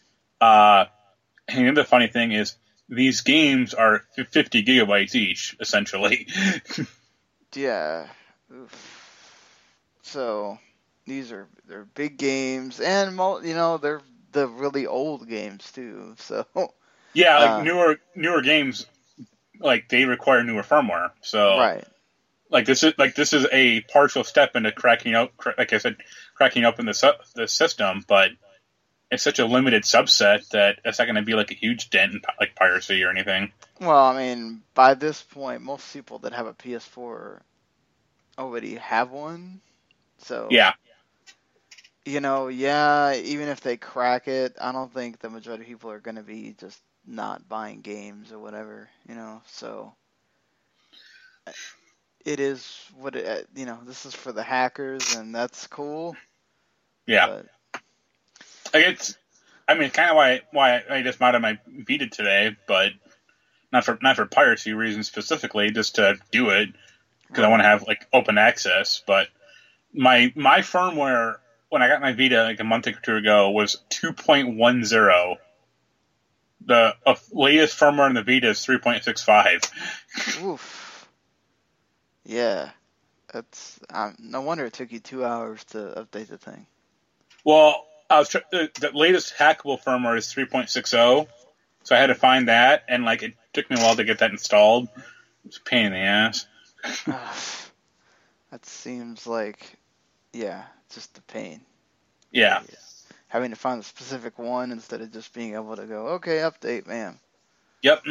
And the funny thing is, these games are 50 gigabytes each, essentially. Yeah. Oof. So they're big games, and they're the really old games too. So yeah, like newer games, like they require newer firmware. So right. Like this is a partial step into cracking up, like I said, cracking up in the system, but it's such a limited subset that it's not going to be like a huge dent in like piracy or anything. Well, I mean, by this point, most people that have a PS4 already have one. So yeah, even if they crack it, I don't think the majority of people are going to be just not buying games or whatever. So it is what this is for the hackers, and that's cool. Yeah. It's kind of why I just modded my Vita today, but not for piracy reasons specifically, just to do it because I want to have like open access. But my firmware when I got my Vita like a month or two ago was 2.10. The latest firmware in the Vita is 3.65. Oof. Yeah, that's no wonder it took you 2 hours to update the thing. Well, the latest hackable firmware is 3.60, so I had to find that, and like it took me a while to get that installed. It's a pain in the ass. That seems like, just a pain. Yeah. Having to find a specific one instead of just being able to go, okay, update, ma'am. Yep.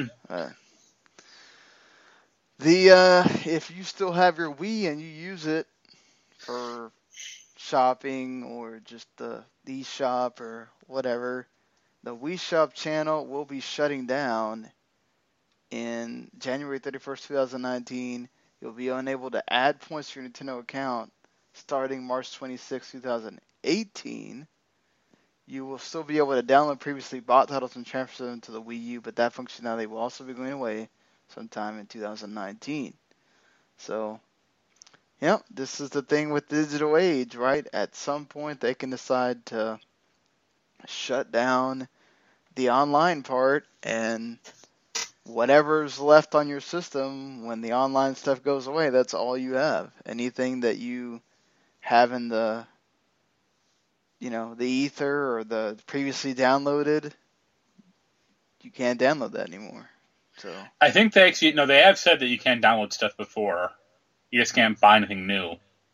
If you still have your Wii and you use it for shopping or just the eShop or whatever, the Wii Shop channel will be shutting down in January 31st, 2019. You'll be unable to add points to your Nintendo account starting March 26, 2018. You will still be able to download previously bought titles and transfer them to the Wii U, but that functionality will also be going away sometime in 2019. So, yep, this is the thing with digital age, right? At some point, they can decide to shut down the online part, and whatever's left on your system when the online stuff goes away, that's all you have. Anything that you have in the the ether or the previously downloaded, you can't download that anymore. So I think they actually they have said that you can download stuff before. You just can't buy anything new.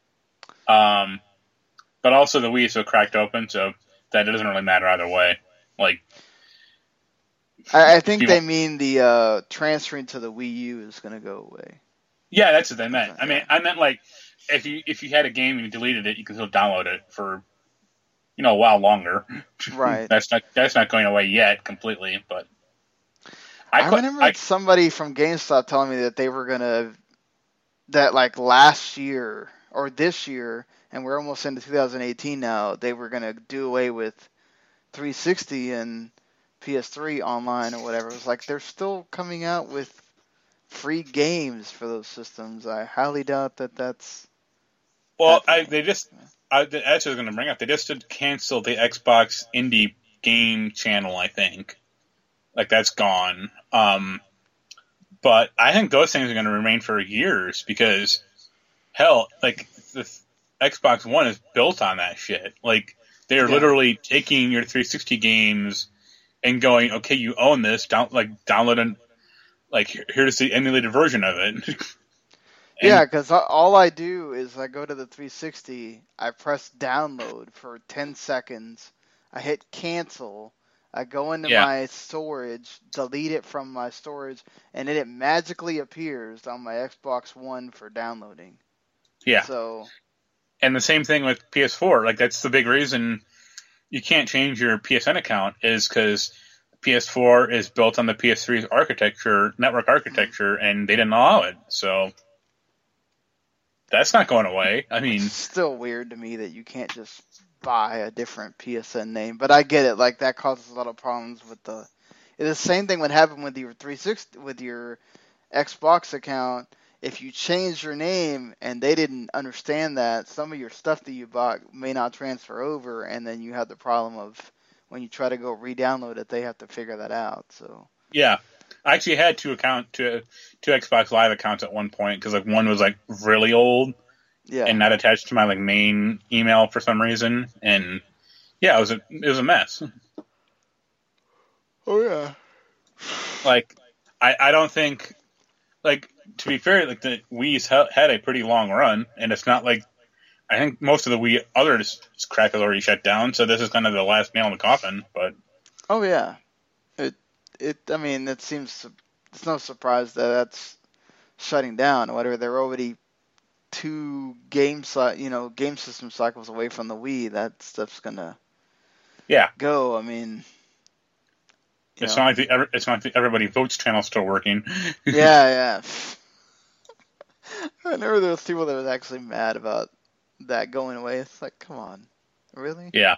But also the Wii is so cracked open, so that it doesn't really matter either way. Like, I think they mean the transferring to the Wii U is going to go away. Yeah, that's what they meant. I meant like if you had a game and you deleted it, you can still download it for a while longer. Right. That's not going away yet completely, but I remember somebody from GameStop telling me that they were that like last year or this year, and we're almost into 2018 now, they were gonna do away with 360 and PS3 online or whatever. It was like they're still coming out with free games for those systems. I highly doubt that that's. Well, that's what I was going to bring up. They just did cancel the Xbox Indie Game channel, I think. Like, that's gone. But I think those things are going to remain for years because, hell, like, the Xbox One is built on that shit. Like, they're literally taking your 360 games and going, okay, you own this, download and, like, here's the emulated version of it. Yeah, because all I do is I go to the 360, I press download for 10 seconds, I hit cancel, I go into my storage, delete it from my storage, and then it magically appears on my Xbox One for downloading. Yeah. So. And the same thing with PS4. Like, that's the big reason you can't change your PSN account is because PS4 is built on the PS3's network architecture, and they didn't allow it. So that's not going away. I mean, it's still weird to me that you can't just buy a different PSN name, but I get it. Like, that causes a lot of problems with the same thing would happen with your 360 with your Xbox account. If you change your name and they didn't understand that, some of your stuff that you bought may not transfer over, and then you have the problem of when you try to go re-download it, they have to figure that out. So yeah, I actually had two Xbox Live accounts at one point because like one was like really old, and not attached to my like main email for some reason, and yeah, it was a mess. Oh yeah, like I don't think, like, to be fair, like the Wii's had a pretty long run, and it's not like I think most of the Wii other crap has already shut down, so this is kind of the last nail in the coffin. But oh yeah, I mean, it seems it's no surprise that that's shutting down. Whatever, they're already 2 game system cycles away from the Wii. That stuff's gonna go. I mean. It's not like the Everybody Votes channel's still working. Yeah. I remember there was people that was actually mad about that going away. It's like, come on, really? Yeah.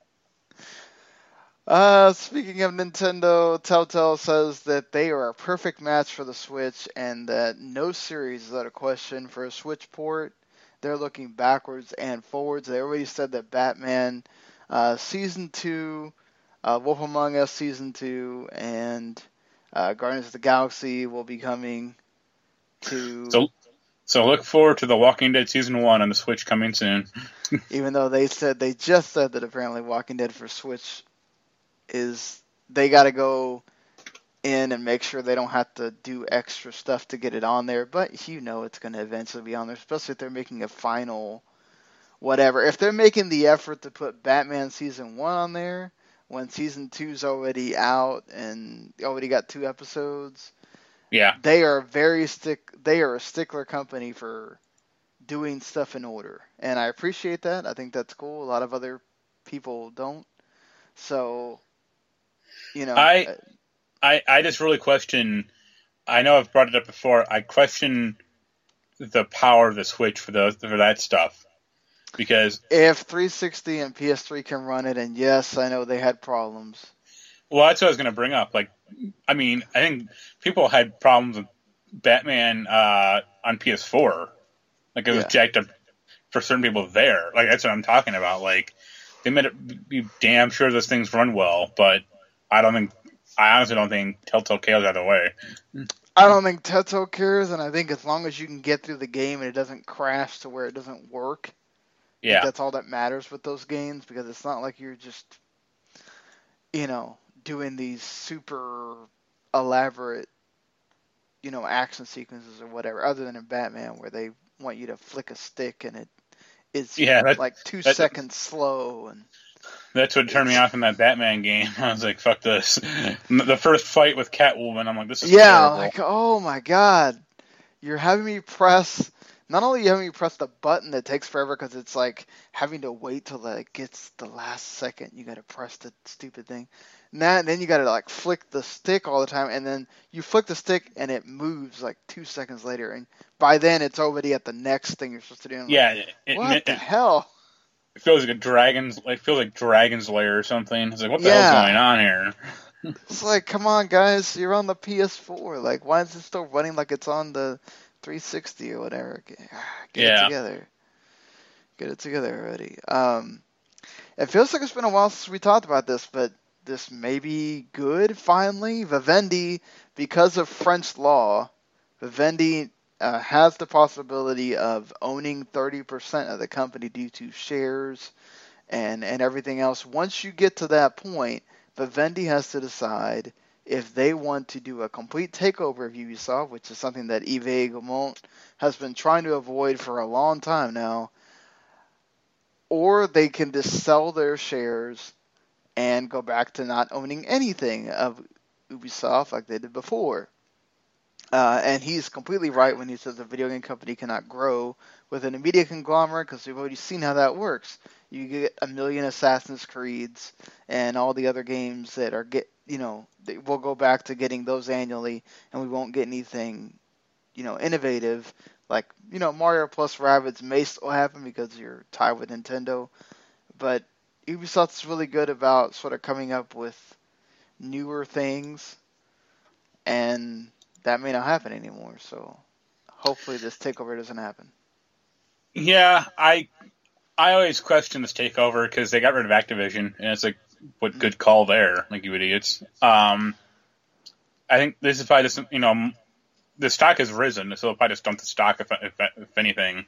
Speaking of Nintendo, Telltale says that they are a perfect match for the Switch and that no series is out of question for a Switch port. They're looking backwards and forwards. They already said that Batman Season 2, Wolf Among Us Season 2, and Guardians of the Galaxy will be coming to... So look forward to The Walking Dead Season 1 on the Switch coming soon. Even though they just said that apparently Walking Dead for Switch they got to go in and make sure they don't have to do extra stuff to get it on there. But it's going to eventually be on there, especially if they're making a final whatever. If they're making the effort to put Batman Season 1 on there, when Season 2's already out and already got 2 episodes. Yeah. They are a stickler company for doing stuff in order. And I appreciate that. I think that's cool. A lot of other people don't. So, I just really question, I know I've brought it up before, I question the power of the Switch for that stuff. Because if 360 and PS3 can run it, and yes, I know they had problems. Well, that's what I was going to bring up. Like, I mean, I think people had problems with Batman on PS4. Like, it was jacked up for certain people there. Like, that's what I'm talking about. Like, they made it be damn sure those things run well, but I honestly don't think Telltale cares either way. I don't think Telltale cares, and I think as long as you can get through the game and it doesn't crash to where it doesn't work, I think that's all that matters with those games, because it's not like you're just, doing these super elaborate, action sequences or whatever, other than in Batman where they want you to flick a stick and it's like 2 seconds slow. And that's what turned me off in that Batman game. I was like, fuck this. The first fight with Catwoman, I'm like, this is terrible. Like, oh my god. You're having me press... Not only are you having me press the button that takes forever because it's like having to wait till it gets the last second. You got to press the stupid thing. And then you got to like flick the stick all the time. And then you flick the stick and it moves like 2 seconds later. And by then it's already at the next thing you're supposed to do. What the hell? It feels like Dragon's Lair or something. It's like, what the hell's going on here? It's like, come on, guys, you're on the PS4. Like, why is it still running like it's on the 360 or whatever? Get it together. Get it together already. It feels like it's been a while since we talked about this, but this may be good finally. Vivendi, because of French law, Vivendi has the possibility of owning 30% of the company due to shares and everything else. Once you get to that point, Vivendi has to decide if they want to do a complete takeover of Ubisoft, which is something that Yves Guillemot has been trying to avoid for a long time now, or they can just sell their shares and go back to not owning anything of Ubisoft like they did before. And he's completely right when he says a video game company cannot grow with an immediate conglomerate, because we've already seen how that works. You get 1 million Assassin's Creeds and all the other games that are we'll go back to getting those annually, and we won't get anything, innovative. Like, Mario plus Rabbids may still happen because you're tied with Nintendo, but Ubisoft's really good about sort of coming up with newer things, and that may not happen anymore. So hopefully this takeover doesn't happen. Yeah, I always question this takeover because they got rid of Activision, and it's like, what good call there, like, you idiots. I think this is probably just, the stock has risen, so they'll probably just dump the stock if anything.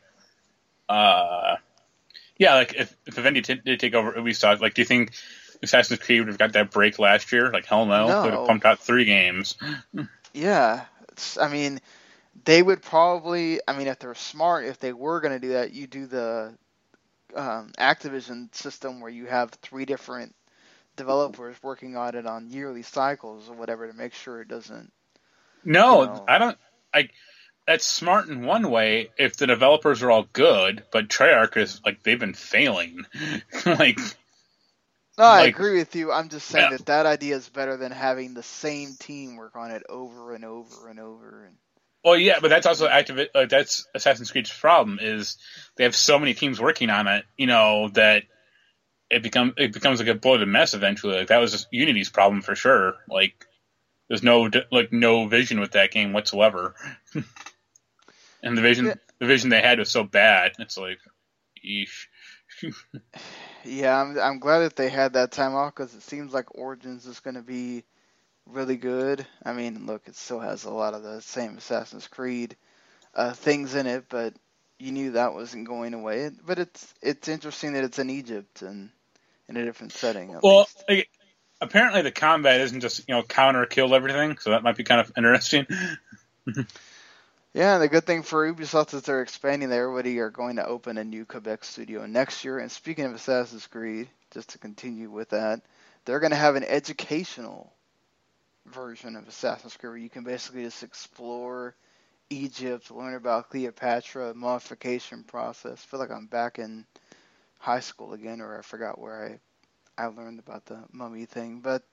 Like if Vivendi did take over Ubisoft, like, do you think Assassin's Creed would have got that break last year? Like, hell no. They would have pumped out 3 games. Yeah. They would probably, if they're smart, if they were going to do that, you do the Activision system where you have 3 different developers working on it on yearly cycles or whatever to make sure it doesn't. No, I don't. That's smart in one way if the developers are all good, but Treyarch is like, they've been failing. Like. No, I agree with you. I'm just saying that idea is better than having the same team work on it over and over and over. Well, yeah, but that's also that's Assassin's Creed's problem, is they have so many teams working on it, that it becomes like a bloated mess eventually. Like, that was just Unity's problem for sure. Like, there's no vision with that game whatsoever, and the vision they had was so bad. It's like, eesh. Yeah, I'm glad that they had that time off, because it seems like Origins is going to be really good. Look, it still has a lot of the same Assassin's Creed things in it, but you knew that wasn't going away. But it's interesting that it's in Egypt and in a different setting. Well, apparently the combat isn't just counter kill everything, so that might be kind of interesting. Yeah, and the good thing for Ubisoft is they're expanding. They already are going to open a new Quebec studio next year. And speaking of Assassin's Creed, just to continue with that, they're going to have an educational version of Assassin's Creed where you can basically just explore Egypt, learn about Cleopatra, mummification process. I feel like I'm back in high school again, or I forgot where I learned about the mummy thing. But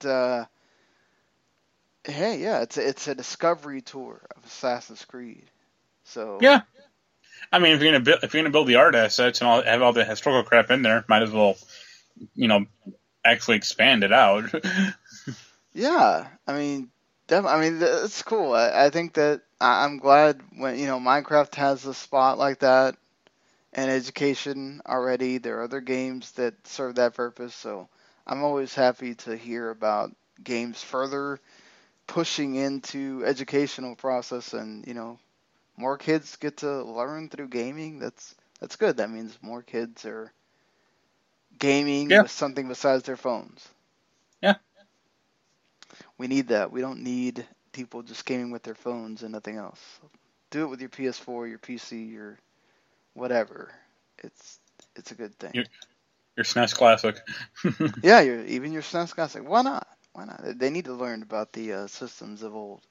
hey, yeah, it's a discovery tour of Assassin's Creed. So yeah, if you're gonna build the art assets and have all the historical crap in there, might as well, actually expand it out. Yeah, I mean, it's cool. I think that I'm glad when Minecraft has a spot like that in education already. There are other games that serve that purpose, so I'm always happy to hear about games further pushing into educational process, and more kids get to learn through gaming. That's good. That means more kids are gaming Yeah, with something besides their phones. yeah, We need that. We don't need people just gaming with their phones and nothing else. Do it with your PS4, your PC, your whatever. It's it's a good thing. your SNES Classic. Yeah, even your SNES Classic. Why not? Why not? They need to learn about the systems of old.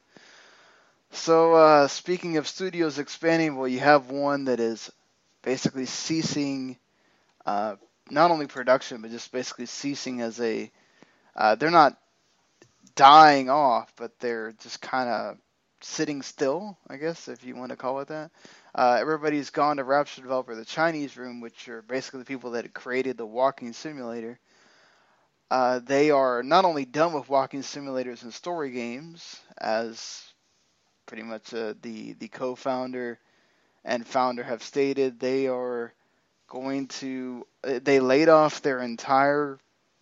So speaking of studios expanding, well, you have one that is basically ceasing, uh, not only production, but just basically ceasing as a. They're not dying off, but they're just kind of sitting still, I guess, if you want to call it that. Everybody's gone to Rapture Developer, the Chinese room, which are basically the people that created the walking simulator. They are not only done with walking simulators and story games, as pretty much the co-founder and founder have stated, they are going to. They laid off their entire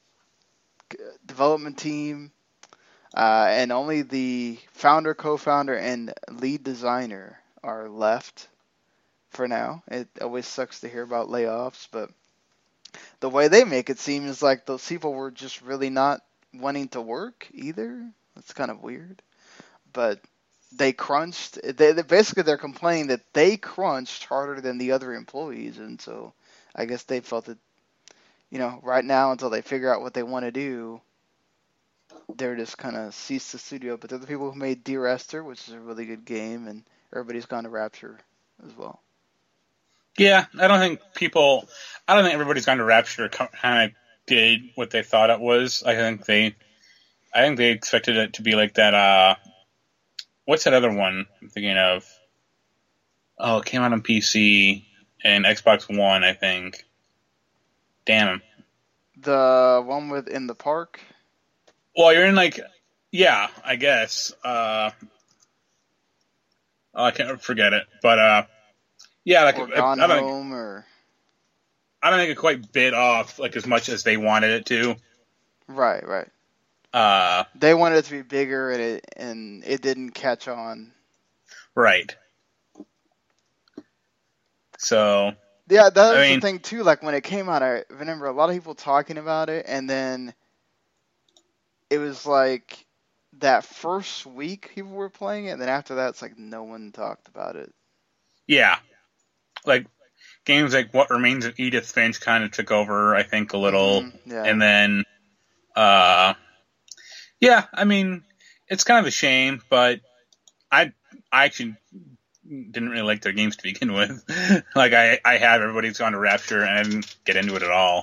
development team. And only the founder, co-founder, and lead designer are left for now. It always sucks to hear about layoffs, but the way they make it seem is like those people were just really not wanting to work either. That's kind of weird. But they crunched. Basically they're complaining that they crunched harder than the other employees, and so I guess they felt that right now until they figure out what they want to do, they're just kind of ceased the studio. But they're the people who made Dear Esther, which is a really good game, and everybody's gone to Rapture as well. Yeah, I don't think everybody's gone to Rapture kind of did what they thought it was. I think they expected it to be like that. What's that other one I'm thinking of? Oh, it came out on PC and Xbox One, I think. Damn. The one with In the Park. Well, you're in yeah, I guess. I can't forget it, but yeah, Or Gone Home, or I don't think it quite bit off as much as they wanted it to. right. Uh, They wanted it to be bigger, and it didn't catch on. right. So Yeah, that was the thing too. Like when it came out, I remember a lot of people talking about it, and then it was like that first week people were playing it, and then after that, it's like no one talked about it. Yeah, games like What Remains of Edith Finch kind of took over, I think, a little, yeah. And then, yeah, I mean, it's kind of a shame, but I actually didn't really like their games to begin with. I have Everybody's Gone to Rapture, and I didn't get into it at all.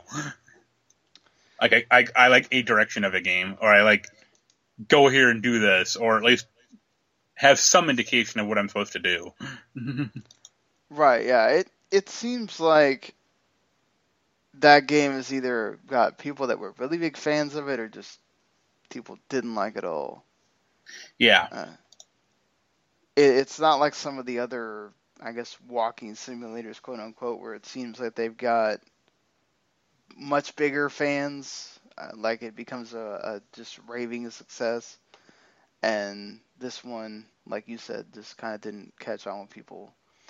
I like a direction of a game, or I like go here and do this, or at least have some indication of what I'm supposed to do. Right, yeah. It seems like that game has either got people that were really big fans of it, or just people didn't like it all. Yeah. It's not like some of the other, I guess, walking simulators, quote unquote, where it seems like they've got much bigger fans. Like it becomes a just raving success. And this one, like you said, just kind of didn't catch on with people.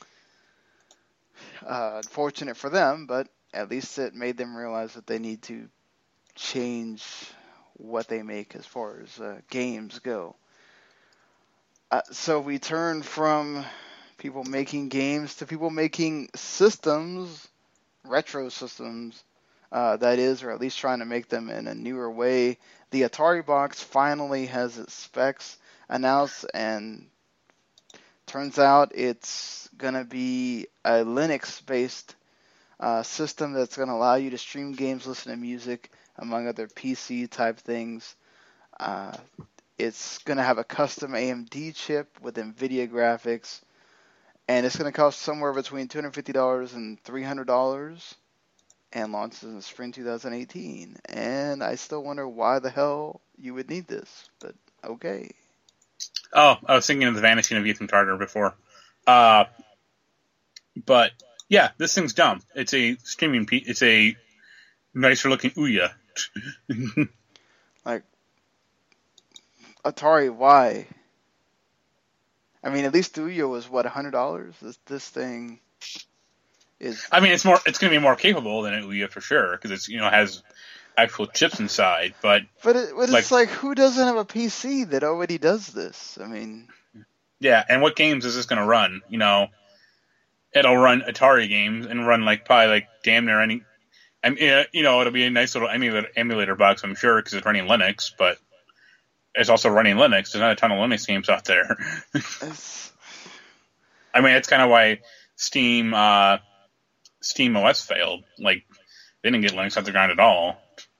Unfortunate for them, but at least it made them realize that they need to change what they make as far as games go. So we turn from people making games to people making systems, retro systems, that is, or at least trying to make them in a newer way. The Atari box finally has its specs announced, and turns out it's going to be a Linux-based system that's going to allow you to stream games, listen to music, among other PC-type things. It's going to have a custom AMD chip with NVIDIA graphics, and it's going to cost somewhere between $250 and $300, and launches in spring 2018. And I still wonder why the hell you would need this, but okay. Oh, I was thinking of The Vanishing of Ethan Carter before. But yeah, this thing's dumb. It's a streaming. It's a nicer looking Ouya. Like, Atari, why? I mean, at least the Ouya was what, $100. This thing is. I mean, it's going to be more capable than an Ouya for sure because it's has actual chips inside. But it's like who doesn't have a PC that already does this? I mean. Yeah, and what games is this going to run? It'll run Atari games and run probably damn near any. It'll be a nice little emulator box, I'm sure, because it's running Linux, but it's also running Linux. There's not a ton of Linux games out there. I mean, it's kind of why Steam OS failed. They didn't get Linux off the ground at all.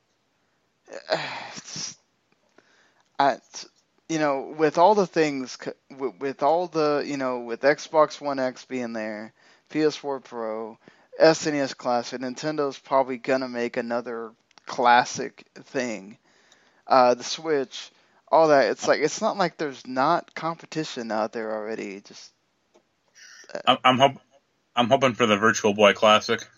With all the things, with all the, with Xbox One X being there, PS4 Pro, SNES Classic, Nintendo's probably gonna make another classic thing. The Switch, all that. It's not like there's not competition out there already. Just I'm hoping for the Virtual Boy Classic.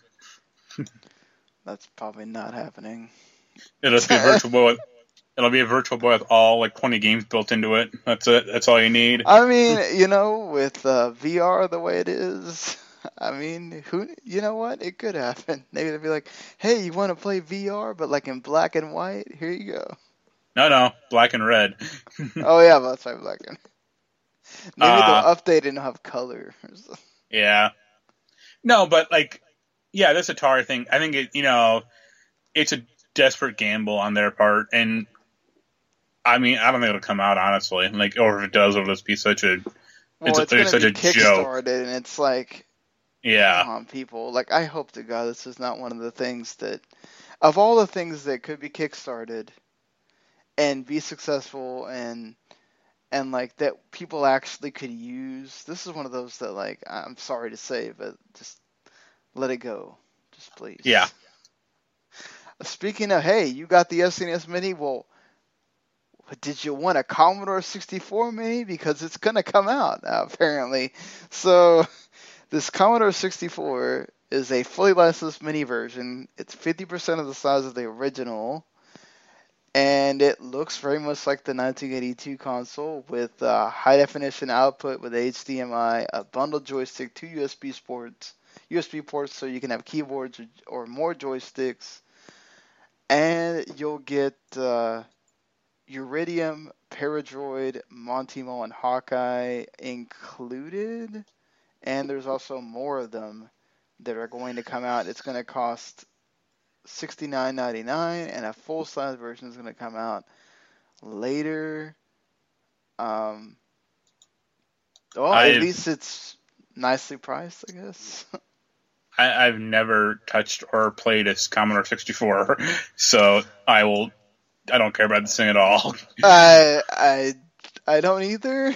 That's probably not happening. It'll be a Virtual Boy. It'll be a Virtual Boy with all 20 games built into it. That's it. That's all you need. I mean, with VR the way it is, I mean, you know what? It could happen. Maybe they'll be like, "Hey, you want to play VR, but in black and white? Here you go." No, black and red. Oh yeah, well, that's right, black and. Maybe they'll update and have color. Yeah. No, but yeah, this Atari thing. I think it's a desperate gamble on their part, and I mean, I don't think it'll come out honestly. Or if it does, it'll just be such a. Well, it's such a joke. And it's yeah. Come on, people. I hope to God this is not one of the things that, of all the things that could be kickstarted, and be successful and that people actually could use. This is one of those that I'm sorry to say, but just let it go, just please. Yeah. Speaking of, hey, you got the SNES Mini. Well, did you want a Commodore 64 Mini? Because it's gonna come out now, apparently. So this Commodore 64 is a fully licensed mini version. It's 50% of the size of the original. And it looks very much like the 1982 console with high-definition output with HDMI, a bundled joystick, 2 USB ports so you can have keyboards or more joysticks. And you'll get Iridium, Paradroid, Montimo, and Hawkeye included. And there's also more of them that are going to come out. It's going to cost $69.99, and a full-size version is going to come out later. At least it's nicely priced, I guess. I've never touched or played a Commodore 64, so I don't care about this thing at all. I don't either.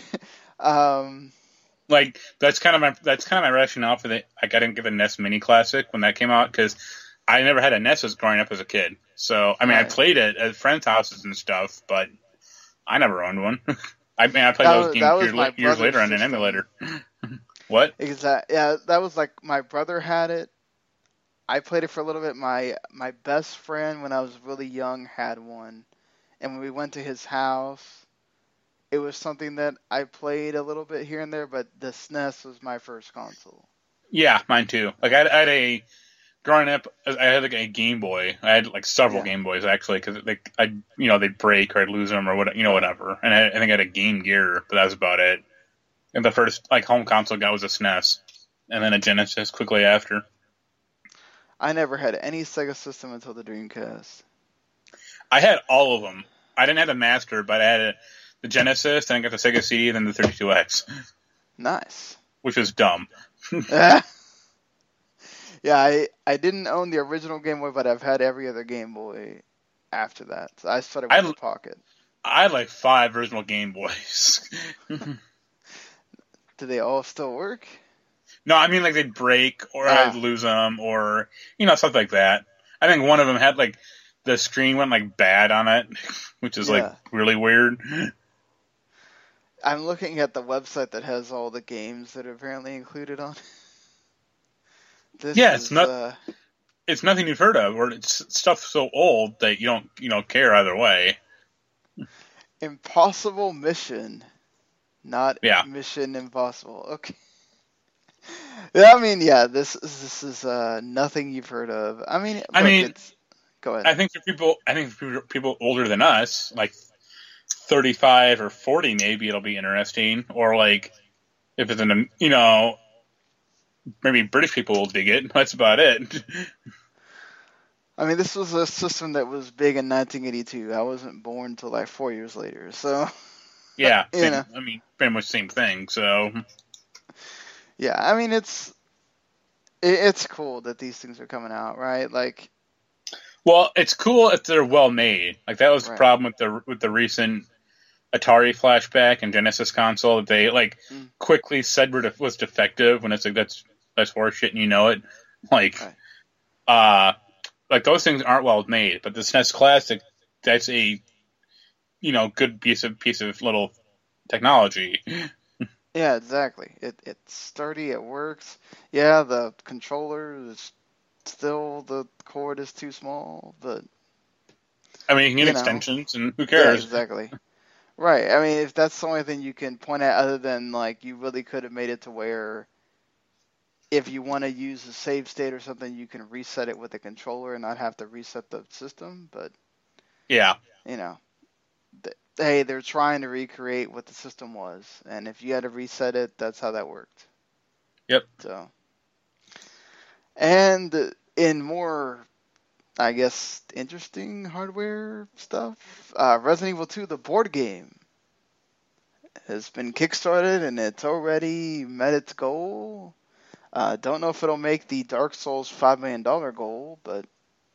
That's kind of my rationale for I didn't get the NES Mini Classic when that came out because I never had a NES growing up as a kid. So, I mean, right. I played it at friends' houses and stuff, but I never owned one. I played those games years later on an emulator. What? Exactly. Yeah, that was my brother had it. I played it for a little bit. My best friend, when I was really young, had one. And when we went to his house, it was something that I played a little bit here and there, but the SNES was my first console. Yeah, mine too. I had growing up, I had a Game Boy. I had several Game Boys actually, because they'd break or I'd lose them or whatever. And I think I had a Game Gear, but that was about it. And the first home console I got was a SNES, and then a Genesis quickly after. I never had any Sega system until the Dreamcast. I had all of them. I didn't have the Master, but I had the Genesis, then I got the Sega CD, then the 32X. Nice. Which was dumb. Yeah, I didn't own the original Game Boy, but I've had every other Game Boy after that. So I started with the Pocket. I had 5 original Game Boys. Do they all still work? No, I mean they'd break or I'd lose them or stuff like that. I think one of them had the screen went bad on it, which is really weird. I'm looking at the website that has all the games that are apparently included on. This Yeah, is it's nothing you've heard of, or it's stuff so old that you don't care either way. Impossible Mission, not Yeah. Mission Impossible. Okay. Yeah, I mean, yeah, this is nothing you've heard of. I mean, it's. Go ahead. I think for people older than us, like 35 or 40, maybe it'll be interesting. Or like if it's maybe British people will dig it. That's about it. I mean, this was a system that was big in 1982. I wasn't born until like 4 years later, so. Yeah, know. I mean, pretty much the same thing. So. Yeah, I mean, it's cool that these things are coming out, right? Like. Well, it's cool if they're well made. Like that was the problem with the recent Atari flashback and Genesis console. That they quickly said was defective when it's like that's horseshit and you know it. Like, like those things aren't well made. But the SNES Classic, that's a good piece of little technology. Yeah, exactly. It's sturdy. It works. Yeah, the controller is still the cord is too small, but I mean, you can get extensions, and who cares? Yeah, exactly. Right. I mean, if that's the only thing you can point at, other than like you really could have made it to where if you want to use a save state or something, you can reset it with a controller and not have to reset the system. But yeah, hey, they're trying to recreate what the system was, and if you had to reset it, that's how that worked. Yep. So, and in more, I guess, interesting hardware stuff, Resident Evil 2, the board game, has been kickstarted and it's already met its goal. Don't know if it'll make the Dark Souls $5 million goal, but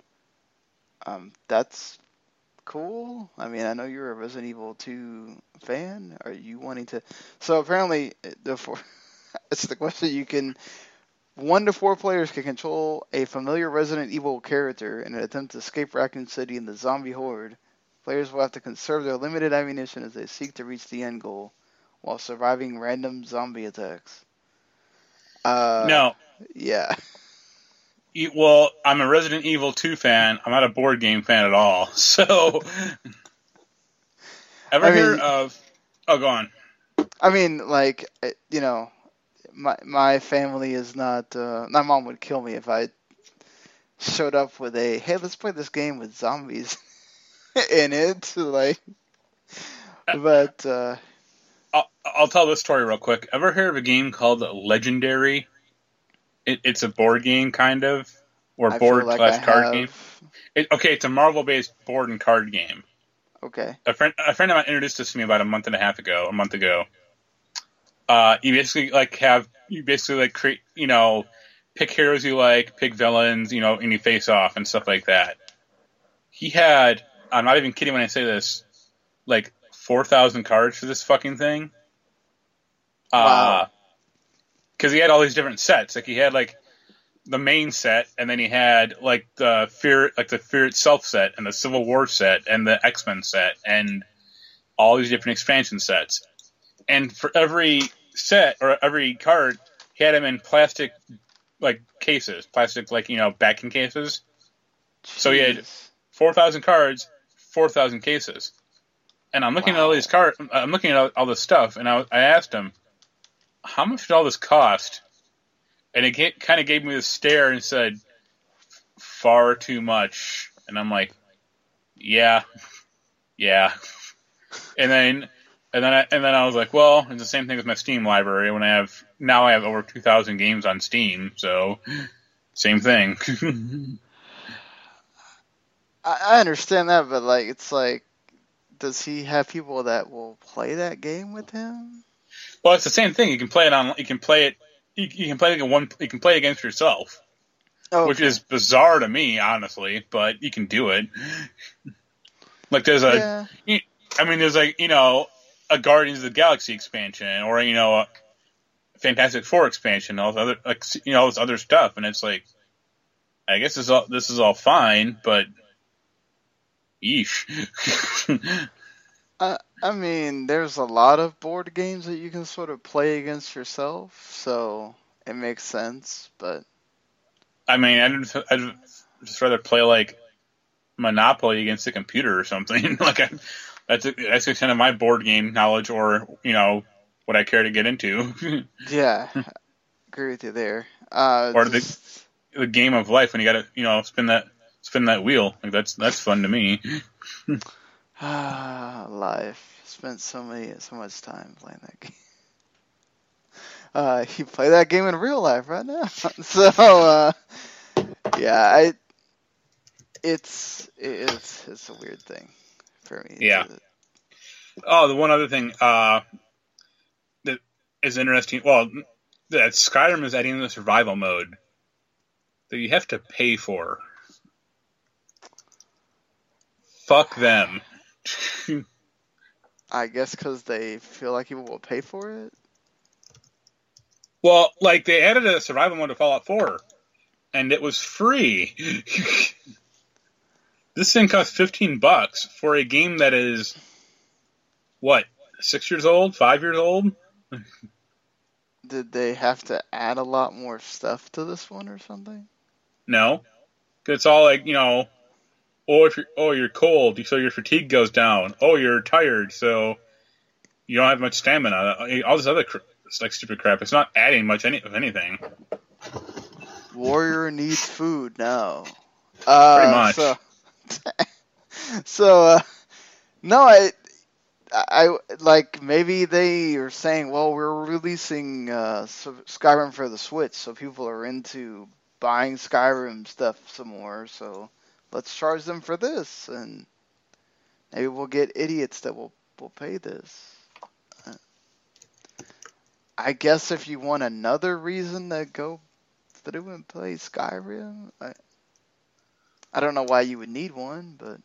that's cool. I mean, I know you're a Resident Evil 2 fan. Are you wanting to? So apparently, it's the question. 1 to 4 players can control a familiar Resident Evil character in an attempt to escape Raccoon City and the zombie horde. Players will have to conserve their limited ammunition as they seek to reach the end goal while surviving random zombie attacks. No. Yeah. Well, I'm a Resident Evil 2 fan. I'm not a board game fan at all. So, heard of... Oh, go on. I mean, like, my family is not... my mom would kill me if I showed up with hey, let's play this game with zombies in it. Like, but... I'll tell this story real quick. Ever heard of a game called Legendary? It's a board game, kind of, or board/card game. It's a Marvel-based board and card game. Okay. A friend of mine introduced this to me about a month ago. You basically create, pick heroes you like, pick villains, and you face off and stuff like that. He had, I'm not even kidding when I say this, 4,000 cards for this fucking thing. Wow. Because he had all these different sets. Like, he had, the main set, and then he had, the Fear itself set, and the Civil War set, and the X-Men set, and all these different expansion sets. And for every set, or every card, he had them in plastic, cases. Plastic, backing cases. Jeez. So he had 4,000 cards, 4,000 cases. And I'm looking at all these cards. I'm looking at all this stuff, and I asked him, "How much did all this cost?" And it kind of gave me this stare and said, "Far too much." And I'm like, "Yeah." And then I was like, "Well, it's the same thing with my Steam library. When I have over 2,000 games on Steam, so same thing." I understand that, but it's like. Does he have people that will play that game with him? Well, it's the same thing. You can play it on. You can play it. You can play it You can play against yourself, which is bizarre to me, honestly. But you can do it. There's a. Yeah. I mean, there's a Guardians of the Galaxy expansion, or a Fantastic Four expansion, all this other all this other stuff, and it's like, I guess this is all fine, but. Yeesh. I mean, there's a lot of board games that you can sort of play against yourself, so it makes sense. But I mean, I'd just rather play like Monopoly against a computer or something. That's the extent of my board game knowledge, or what I care to get into, yeah, agree with you there. or Just the game of life when you got to spin that wheel. Like that's fun to me. life. Spent so much time playing that game. You play that game in real life right now. So yeah, it's a weird thing for me. Yeah. Oh, the one other thing that is interesting. Well, that Skyrim is adding the survival mode that you have to pay for. Fuck them. I guess because they feel like people will pay for it. Well, like they added a survival mode to Fallout 4, and it was free. This thing costs $15 for a game that is what, 6 years old, 5 years old. Did they have to add a lot more stuff to this one or something? No, it's all like you're cold, so your fatigue goes down. Oh, you're tired, so you don't have much stamina. All this other like stupid crap. It's not adding much of anything. Warrior needs food now. Pretty much. So no, I like maybe they are saying, well, we're releasing Skyrim for the Switch, so people are into buying Skyrim stuff some more. So let's charge them for this, and maybe we'll get idiots that will pay this. I guess if you want another reason to go through and play Skyrim, I don't know why you would need one, but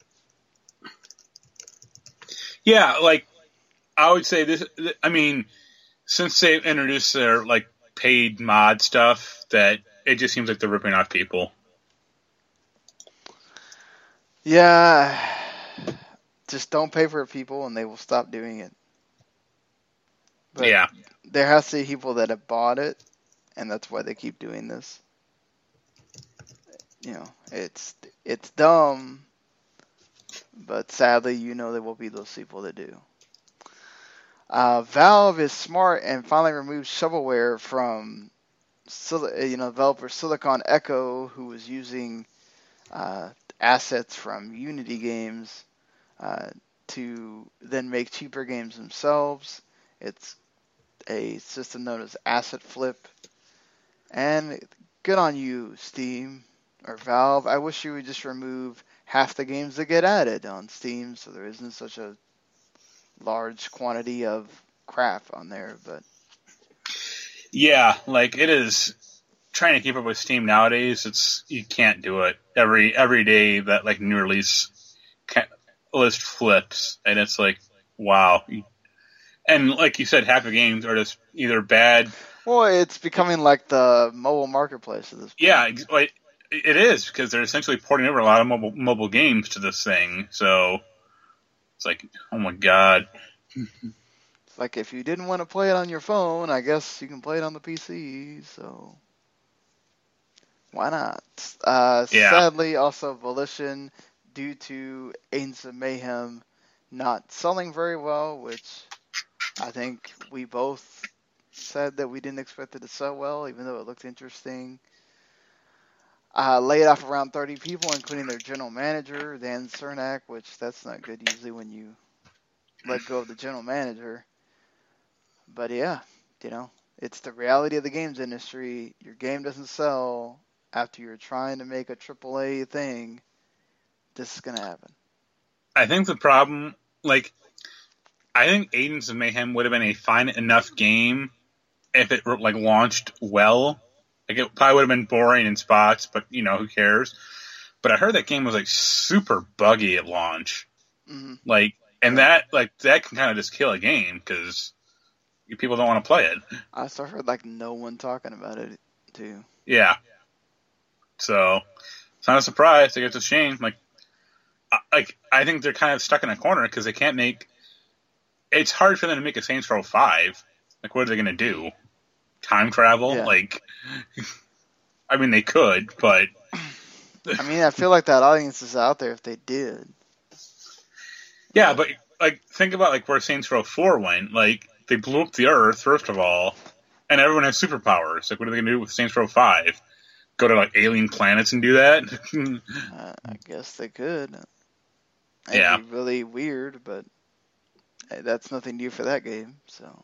yeah, like I would say this. I mean, since they've introduced their like paid mod stuff, that it just seems like they're ripping off people. Yeah, just don't pay for people, and they will stop doing it. But yeah, there has to be people that have bought it, and that's why they keep doing this. It's dumb, but sadly, there will be those people that do. Valve is smart and finally removed shovelware from developer Silicon Echo, who was using assets from Unity games to then make cheaper games themselves. It's a system known as Asset Flip. And good on you, Steam or Valve. I wish you would just remove half the games that get added on Steam so there isn't such a large quantity of crap on there. But yeah, like it is trying to keep up with Steam nowadays. You can't do it. Every day that like new release list flips, and it's like, wow. And like you said, half the games are just either bad. Well, it's becoming like the mobile marketplace at this point. Yeah, it is, because they're essentially porting over a lot of mobile games to this thing. So it's like, oh my god. It's like if you didn't want to play it on your phone, I guess you can play it on the PC. So why not? Yeah. Sadly, also Volition, due to Agents of Mayhem not selling very well, which I think we both said that we didn't expect it to sell well, even though it looked interesting. Laid off around 30 people, including their general manager, Dan Cernak, which that's not good usually when you let go of the general manager. But yeah, it's the reality of the games industry. Your game doesn't sell after you're trying to make a AAA thing. This is going to happen. I think the problem, I think Agents of Mayhem would have been a fine enough game if it launched well. It probably would have been boring in spots, but who cares? But I heard that game was super buggy at launch. Mm-hmm. And that can kind of just kill a game because people don't want to play it. I also heard no one talking about it too. Yeah. So it's not a surprise. I guess it's a shame. I think they're kind of stuck in a corner because they can't make. It's hard for them to make a Saints Row 5. Like, what are they going to do? Time travel? Yeah. Like, I mean, they could, but. I mean, I feel like that audience is out there if they did. Yeah, but like, think about like where Saints Row 4 went. Like, they blew up the Earth first of all, and everyone has superpowers. Like, what are they going to do with Saints Row 5? Go to like alien planets and do that? I guess they could. Yeah. It'd be really weird, but that's nothing new for that game. So,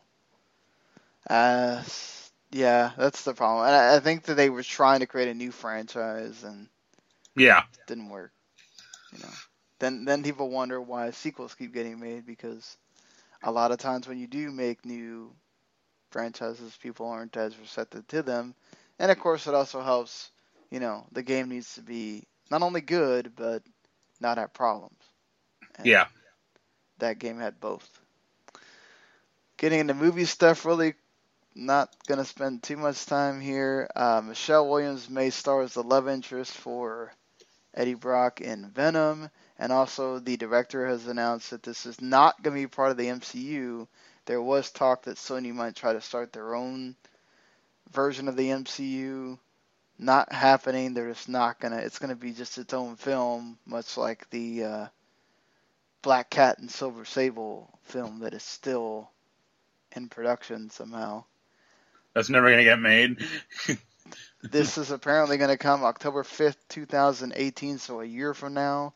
yeah, that's the problem. And I think that they were trying to create a new franchise and Yeah. it didn't work. You know, then people wonder why sequels keep getting made because a lot of times when you do make new franchises, people aren't as receptive to them. And of course, it also helps. You know, the game needs to be not only good but not have problems. And Yeah. that game had both. Getting into movie stuff, really not going to spend too much time here. Michelle Williams may star as the love interest for Eddie Brock in Venom, and also the director has announced that this is not going to be part of the MCU. There was talk that Sony might try to start their own version of the MCU. Not happening. They're just not going to. It's going to be just its own film, much like the Black Cat and Silver Sable film that is still in production somehow. That's never going to get made. This is apparently going to come October 5th, 2018, so a year from now.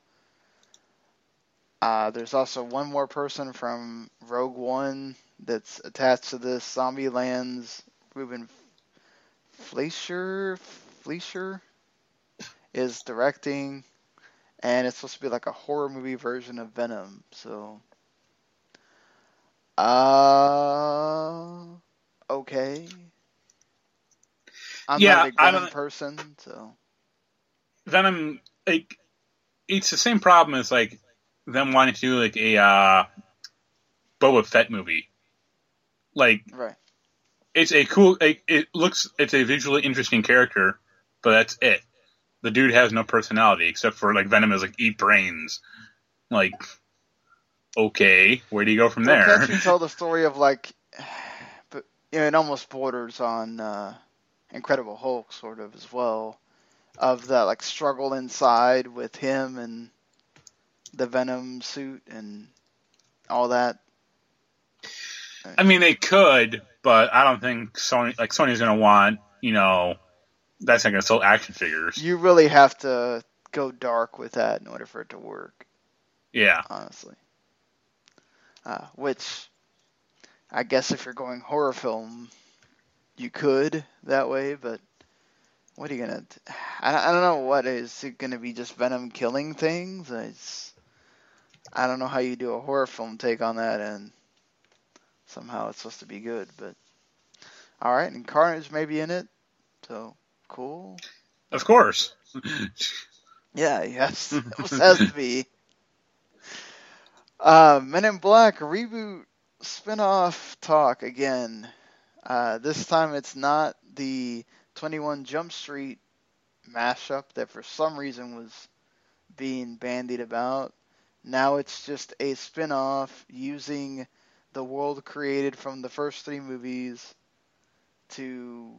There's also one more person from Rogue One that's attached to this. Zombieland's Ruben Fleischer is directing, and it's supposed to be like a horror movie version of Venom. So, okay. I'm not a big Venom person, so. Venom, like, it's the same problem as like them wanting to do like a Boba Fett movie. Like, right. It's a cool. It's a visually interesting character, but that's it. The dude has no personality except for like Venom is like eat brains. Like, okay, where do you go from there? Can't you tell the story of like, but you know, it almost borders on Incredible Hulk sort of as well, of that like struggle inside with him and the Venom suit and all that. I mean, they could, but I don't think Sony's gonna want, that's not gonna sell action figures. You really have to go dark with that in order for it to work. Yeah. Honestly. Which, I guess if you're going horror film, you could that way, but what are you gonna? I don't know. What is it gonna be? Just Venom killing things? I don't know how you do a horror film take on that, and somehow it's supposed to be good. But all right, and Carnage may be in it, so cool. Of course. Yeah, yes, it has to be. Men in Black reboot spinoff talk again. This time it's not the 21 Jump Street mashup that for some reason was being bandied about. Now it's just a spinoff using the world created from the first 3 movies to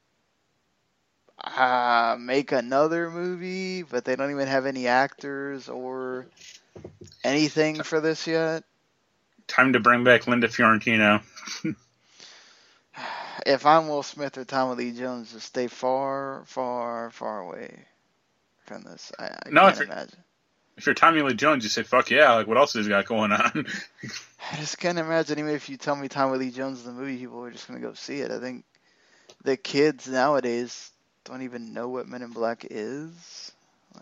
make another movie, but they don't even have any actors or anything for this yet. Time to bring back Linda Fiorentino. If I'm Will Smith or Tommy Lee Jones, just stay far, far, far away from this. I can't imagine. If you're Tommy Lee Jones, you say, fuck yeah, like what else has he got going on? I just can't imagine, even if you tell me Tommy Lee Jones is the movie, people are just going to go see it. I think the kids nowadays don't even know what Men in Black is.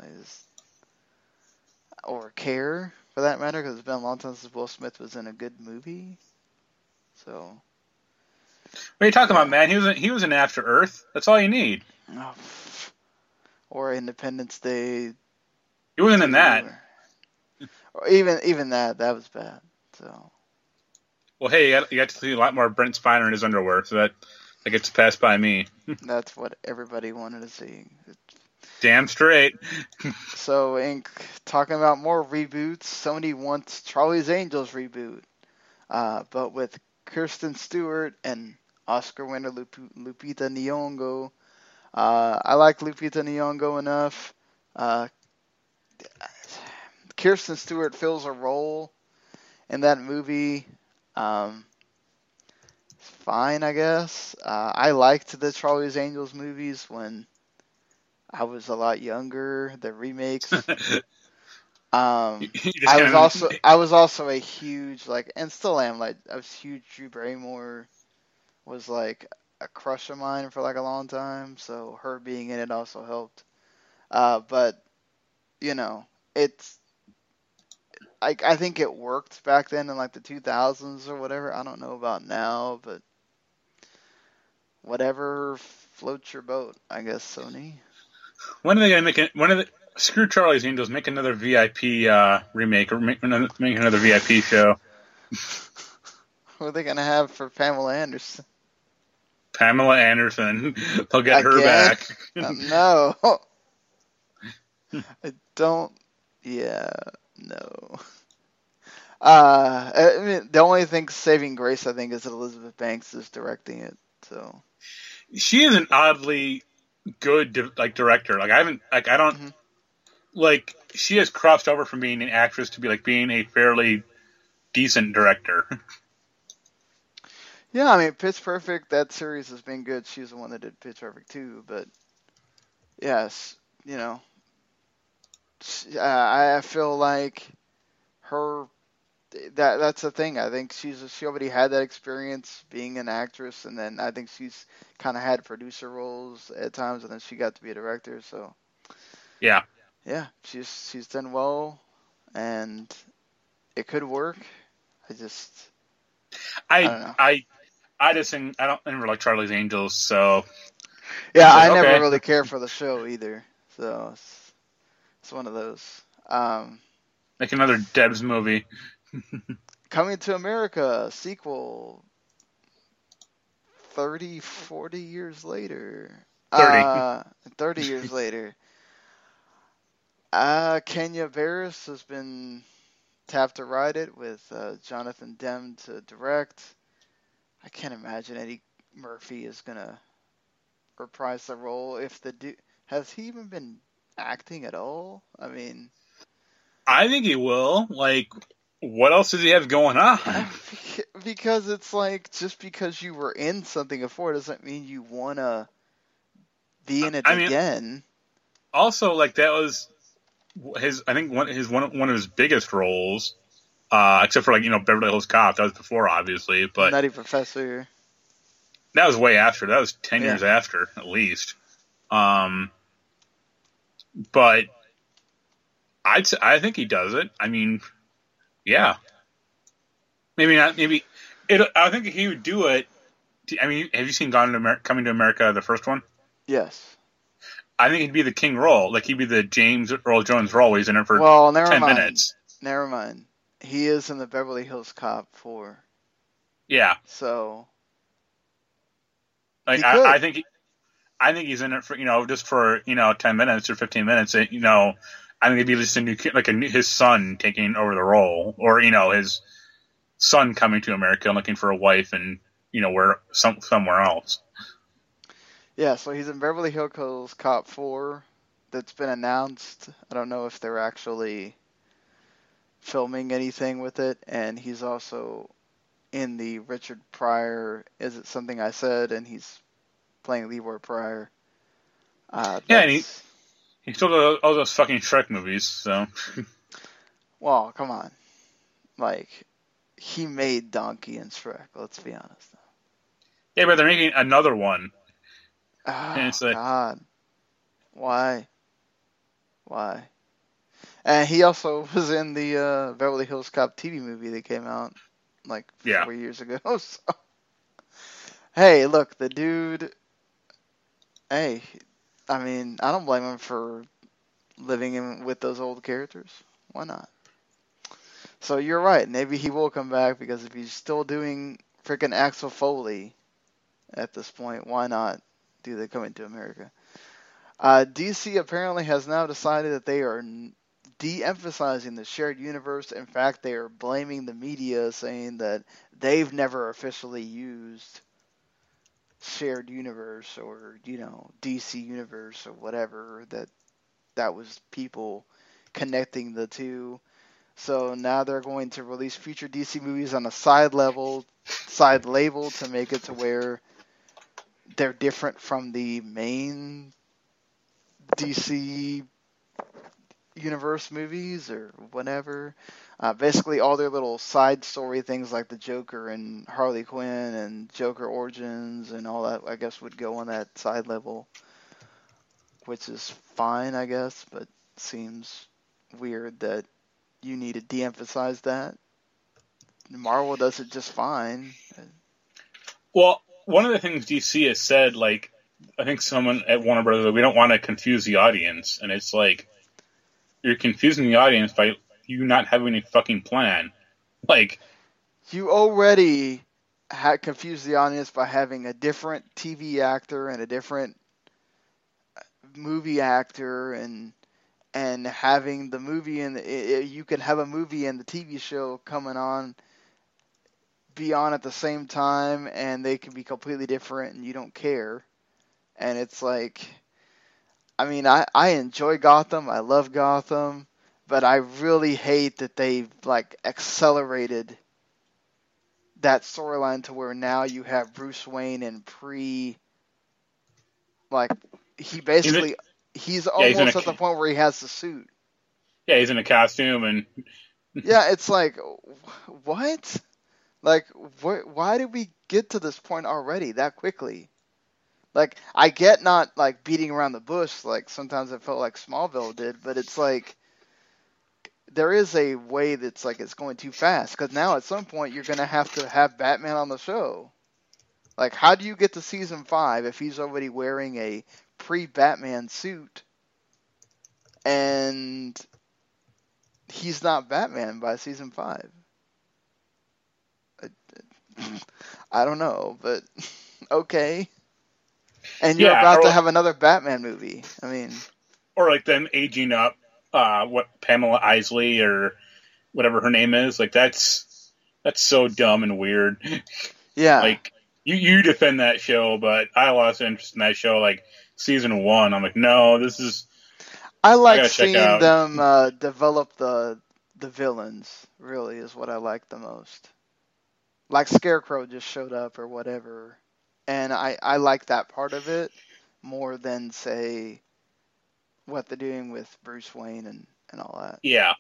Or care, for that matter, because it's been a long time since Will Smith was in a good movie. So... What are you talking about, man? He was in After Earth. That's all you need. Oh, or Independence Day. He wasn't in that. Or even that was bad. So. Well, hey, you got to see a lot more Brent Spiner in his underwear, so that gets passed by me. That's what everybody wanted to see. Damn straight. So, talking about more reboots, Sony wants Charlie's Angels reboot, but with Kirsten Stewart and Oscar winner Lupita Nyong'o. I like Lupita Nyong'o enough. Kirsten Stewart fills a role in that movie. Fine, I guess. I liked the Charlie's Angels movies when I was a lot younger. The remakes. I was also a huge and still am I was huge. Drew Barrymore was like a crush of mine for like a long time. So her being in it also helped. But it's I think it worked back then in like the 2000s or whatever. I don't know about now, but whatever floats your boat, I guess, Sony. When are they gonna make it? Screw Charlie's Angels, make another VIP remake or make another VIP show. What are they gonna have for Pamela Anderson? Pamela Anderson, they'll get her back. No, I don't. Yeah, no. I mean, the only thing saving grace, I think, is that Elizabeth Banks is directing it. So she is an oddly good director. I don't she has crossed over from being an actress to being a fairly decent director. Yeah, I mean, Pitch Perfect, that series has been good. She's the one that did Pitch Perfect too, but yes, I feel like her. That's the thing. I think she already had that experience being an actress, and then I think she's kind of had producer roles at times, and then she got to be a director. So yeah, she's done well, and it could work. I don't know. I just think I don't never like Charlie's Angels, so yeah, I never really care for the show either. So it's one of those. Like another Debs movie. Coming to America sequel 30, 40 years later. 30 years later. Kenya Barris has been tapped to write it with Jonathan Demme to direct. I can't imagine Eddie Murphy is going to reprise the role. Has he even been acting at all? I mean, I think he will. What else does he have going on? Because it's just because you were in something before doesn't mean you want to be in it again. Also, that was one of his biggest roles, except for Beverly Hills Cop. That was before, obviously, but Nutty Professor. That was way after. That was 10 years after, at least. But I think he does it. I mean, yeah. Maybe not. Maybe I think he would do it. I mean, have you seen Coming to America, the first one? Yes. I think he'd be the king role. He'd be the James Earl Jones role. He's in it for 10 minutes. Never mind. He is in the Beverly Hills Cop 4. Yeah. So. I think he's in it for just for 10 minutes or 15 minutes. I think it'd be just his son taking over the role, or his son coming to America and looking for a wife, and somewhere else. Yeah, so he's in Beverly Hills Cop 4. That's been announced. I don't know if they're actually filming anything with it, and he's also in the Richard Pryor Is It Something I Said, and he's playing Leroy Pryor. And he still does all those fucking Shrek movies, so. Well, come on. He made Donkey and Shrek, let's be honest. Yeah, but they're making another one. Oh, God. Why? And he also was in the Beverly Hills Cop TV movie that came out 4 years ago. So. Hey, look, the dude. Hey, I mean, I don't blame him for living with those old characters. Why not? So you're right. Maybe he will come back, because if he's still doing freaking Axel Foley at this point, why not do the Coming to America? DC apparently has now decided that they are de-emphasizing the shared universe. In fact, they are blaming the media, saying that they've never officially used shared universe or DC universe or whatever. That was people connecting the two. So now they're going to release future DC movies on a side label to make it to where they're different from the main DC universe movies or whatever. Basically, all their little side story things like the Joker and Harley Quinn and Joker Origins and all that, I guess, would go on that side level, which is fine, I guess, but seems weird that you need to de-emphasize that. Marvel does it just fine. Well, one of the things DC has said, like, I think someone at Warner Brothers, we don't want to confuse the audience, and it's like, you're confusing the audience by you not having a fucking plan. Like, you already confused the audience by having a different TV actor and a different movie actor, and having the movie you can have a movie and the TV show coming on be on at the same time, and they can be completely different, and you don't care. And it's like, I mean, I enjoy Gotham, I love Gotham, but I really hate that they've like accelerated that storyline to where now you have Bruce Wayne and like he basically he's almost at the point where he has the suit. Yeah, he's in a costume and yeah, it's like, what? Like, why did we get to this point already that quickly? Like, I get not like beating around the bush like sometimes it felt like Smallville did, but it's like there is a way that's like it's going too fast, because now at some point you're going to have Batman on the show. Like, how do you get to season 5 if he's already wearing a pre-Batman suit and he's not Batman by season 5? I don't know, but okay. And you're about to have another Batman movie. I mean, or like them aging up, Pamela Isley or whatever her name is. Like that's so dumb and weird. Yeah. Like you defend that show, but I lost interest in that show. Like season 1, I'm like, no, this is. I like seeing them develop the villains. Really, is what I like the most. Like Scarecrow just showed up or whatever. And I like that part of it more than, say, what they're doing with Bruce Wayne and all that. Yeah.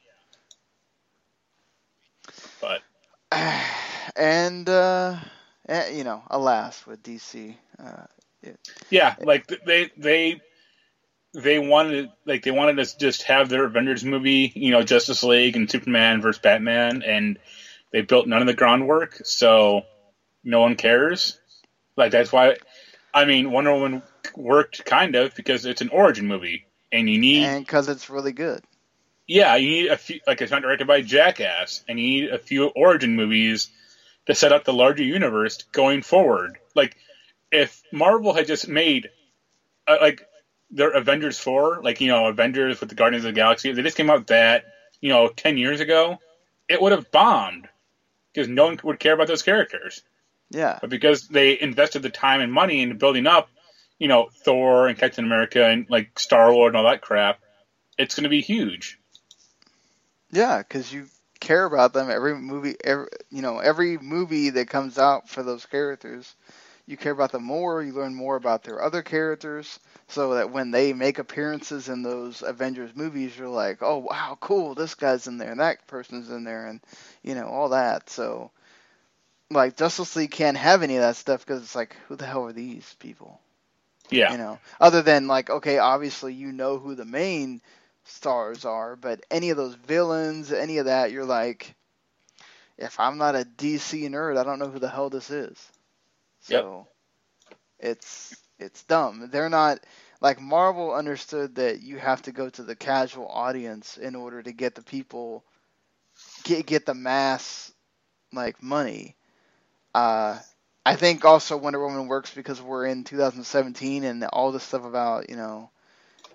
But. And alas, with DC. Yeah, like they wanted us to just have their Avengers movie, Justice League and Superman versus Batman, and they built none of the groundwork, so no one cares. Like, that's why, I mean, Wonder Woman worked kind of because it's an origin movie, and because it's really good. Yeah, you need a few, like, it's not directed by Jackass, and you need a few origin movies to set up the larger universe going forward. Like, if Marvel had just made, their Avengers 4, Avengers with the Guardians of the Galaxy, if they just came out with that, 10 years ago, it would have bombed, because no one would care about those characters. Yeah. But because they invested the time and money into building up, Thor and Captain America and like Star-Lord and all that crap, it's going to be huge. Yeah, because you care about them. Every movie that comes out for those characters, you care about them more. You learn more about their other characters, so that when they make appearances in those Avengers movies, you're like, oh wow, cool, this guy's in there and that person's in there, and all that. So. Like, Justice League can't have any of that stuff because it's like, who the hell are these people? Yeah. Other than, like, okay, obviously you know who the main stars are, but any of those villains, any of that, you're like, if I'm not a DC nerd, I don't know who the hell this is. So, it's dumb. They're not, like, Marvel understood that you have to go to the casual audience in order to get the people, get the mass, like, money. I think also Wonder Woman works because we're in 2017 and all this stuff about,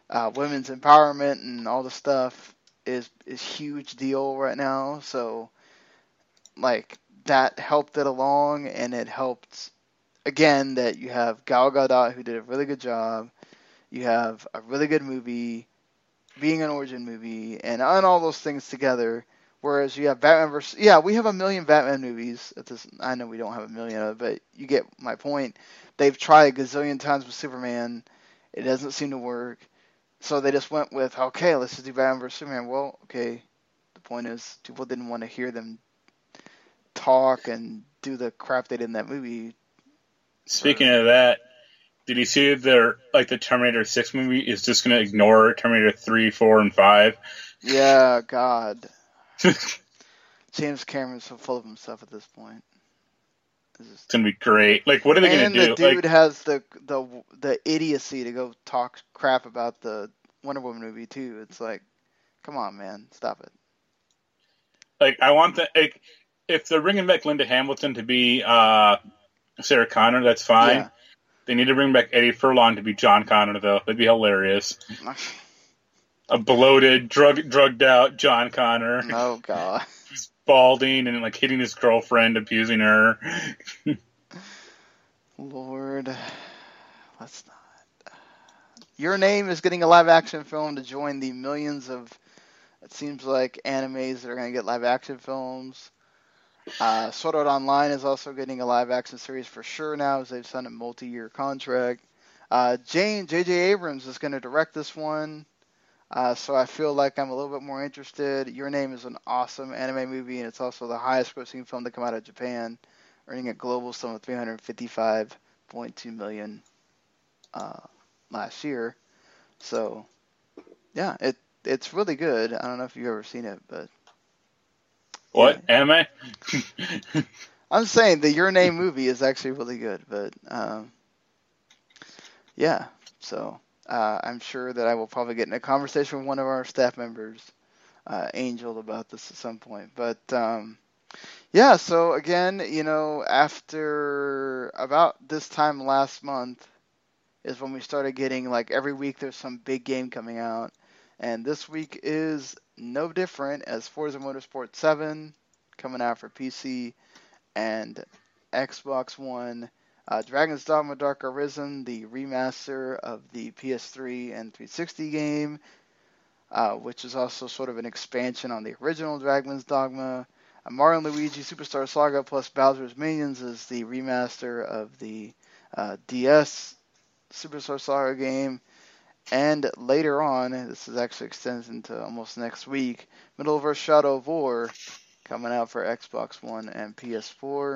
women's empowerment and all the stuff is huge deal right now. So like that helped it along, and it helped again that you have Gal Gadot who did a really good job. You have a really good movie, being an origin movie, and on all those things together. Whereas you have Batman versus we have a million Batman movies. At this, I know we don't have a million of it, but you get my point. They've tried a gazillion times with Superman. It doesn't seem to work. So they just went with, okay, let's just do Batman vs Superman. Well, okay. The point is, people didn't want to hear them talk and do the crap they did in that movie. Speaking of that, did you see the Terminator 6 movie is just going to ignore Terminator 3, 4, and 5? Yeah, God. James Cameron's so full of himself at this point. It's going to be great. Like, what are they going to do? And the dude has the idiocy to go talk crap about the Wonder Woman movie, too. It's like, come on, man. Stop it. Like, I want if they're bringing back Linda Hamilton to be Sarah Connor, that's fine. Yeah. They need to bring back Eddie Furlong to be John Connor, though. That'd be hilarious. A bloated, drugged out John Connor. Oh, God. He's balding and, like, hitting his girlfriend, abusing her. Lord. Let's not. Your Name is getting a live-action film to join the millions of, it seems like, animes that are going to get live-action films. Sword Art Online is also getting a live-action series for sure now, as they've signed a multi-year J.J. Abrams is going to direct this one. So I feel like I'm a little bit more interested. Your Name is an awesome anime movie, and it's also the highest grossing film to come out of Japan, earning a global sum of $355.2 million last year. So, yeah, it's really good. I don't know if you've ever seen it, but... What? Yeah. Anime? I'm saying the Your Name movie is actually really good, but, yeah, so... I'm sure that I will probably get in a conversation with one of our staff members, Angel, about this at some point. But, yeah, so again, after about this time last month is when we started getting, like, every week there's some big game coming out. And this week is no different, as Forza Motorsport 7 coming out for PC and Xbox One. Dragon's Dogma Dark Arisen, the remaster of the PS3 and 360 game, which is also sort of an expansion on the original Dragon's Dogma. Mario & Luigi Superstar Saga plus Bowser's Minions is the remaster of the DS Superstar Saga game. And later on, this is actually extended into almost next week, Middle-earth Shadow of War coming out for Xbox One and PS4.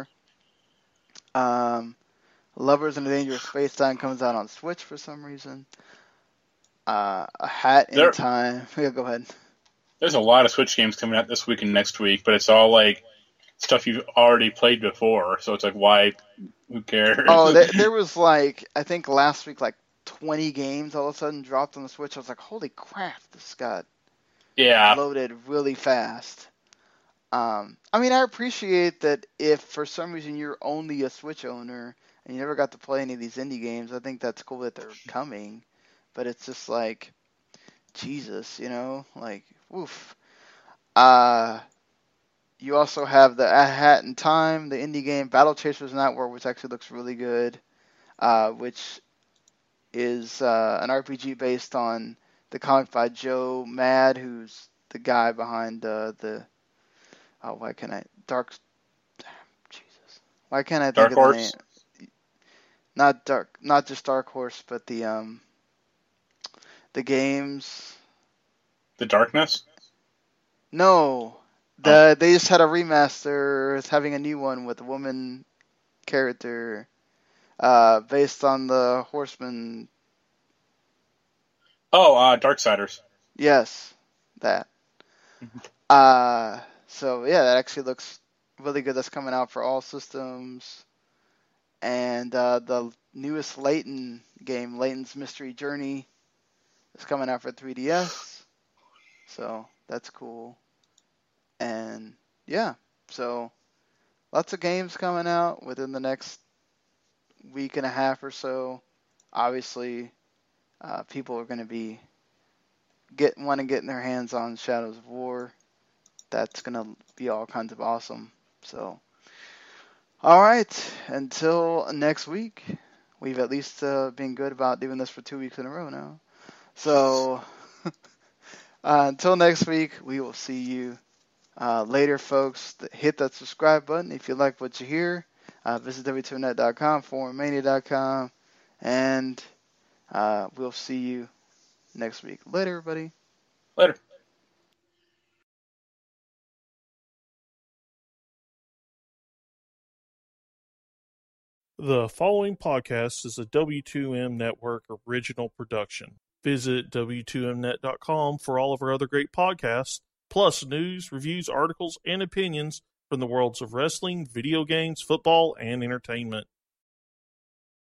Lovers in a Dangerous Space-Time comes out on Switch for some reason. A Hat in Time. Yeah, go ahead. There's a lot of Switch games coming out this week and next week, but it's all like stuff you've already played before. So it's like, why? Who cares? Oh, there was like, I think last week, like 20 games all of a sudden dropped on the Switch. I was like, holy crap, this got loaded really fast. I mean, I appreciate that if for some reason you're only a Switch owner and you never got to play any of these indie games, I think that's cool that they're coming. But it's just like, Jesus, like, woof. You also have the A Hat in Time, the indie game Battle Chasers Network, which actually looks really good, which is an RPG based on the comic by Joe Mad, who's the guy behind why can't I think Dark of Horse? the name? Not just Dark Horse, but the games. The Darkness? No, they just had a remaster. It's having a new one with a woman character, based on the Horseman. Oh, Darksiders. Yes, that. So yeah, that actually looks really good. That's coming out for all systems. And the newest Layton game, Layton's Mystery Journey, is coming out for 3DS. So that's cool. And yeah, so lots of games coming out within the next week and a half or so. Obviously, people are going to be want to get their hands on Shadows of War, that's going to be all kinds of awesome. So, all right, until next week. We've at least been good about doing this for 2 weeks in a row now. So, until next week, we will see you later, folks. Hit that subscribe button if you like what you hear. Visit w2mnet.com, forumania.com, and we'll see you next week. Later, everybody. Later. The following podcast is a W2M Network original production. Visit w2mnet.com for all of our other great podcasts, plus news, reviews, articles, and opinions from the worlds of wrestling, video games, football, and entertainment.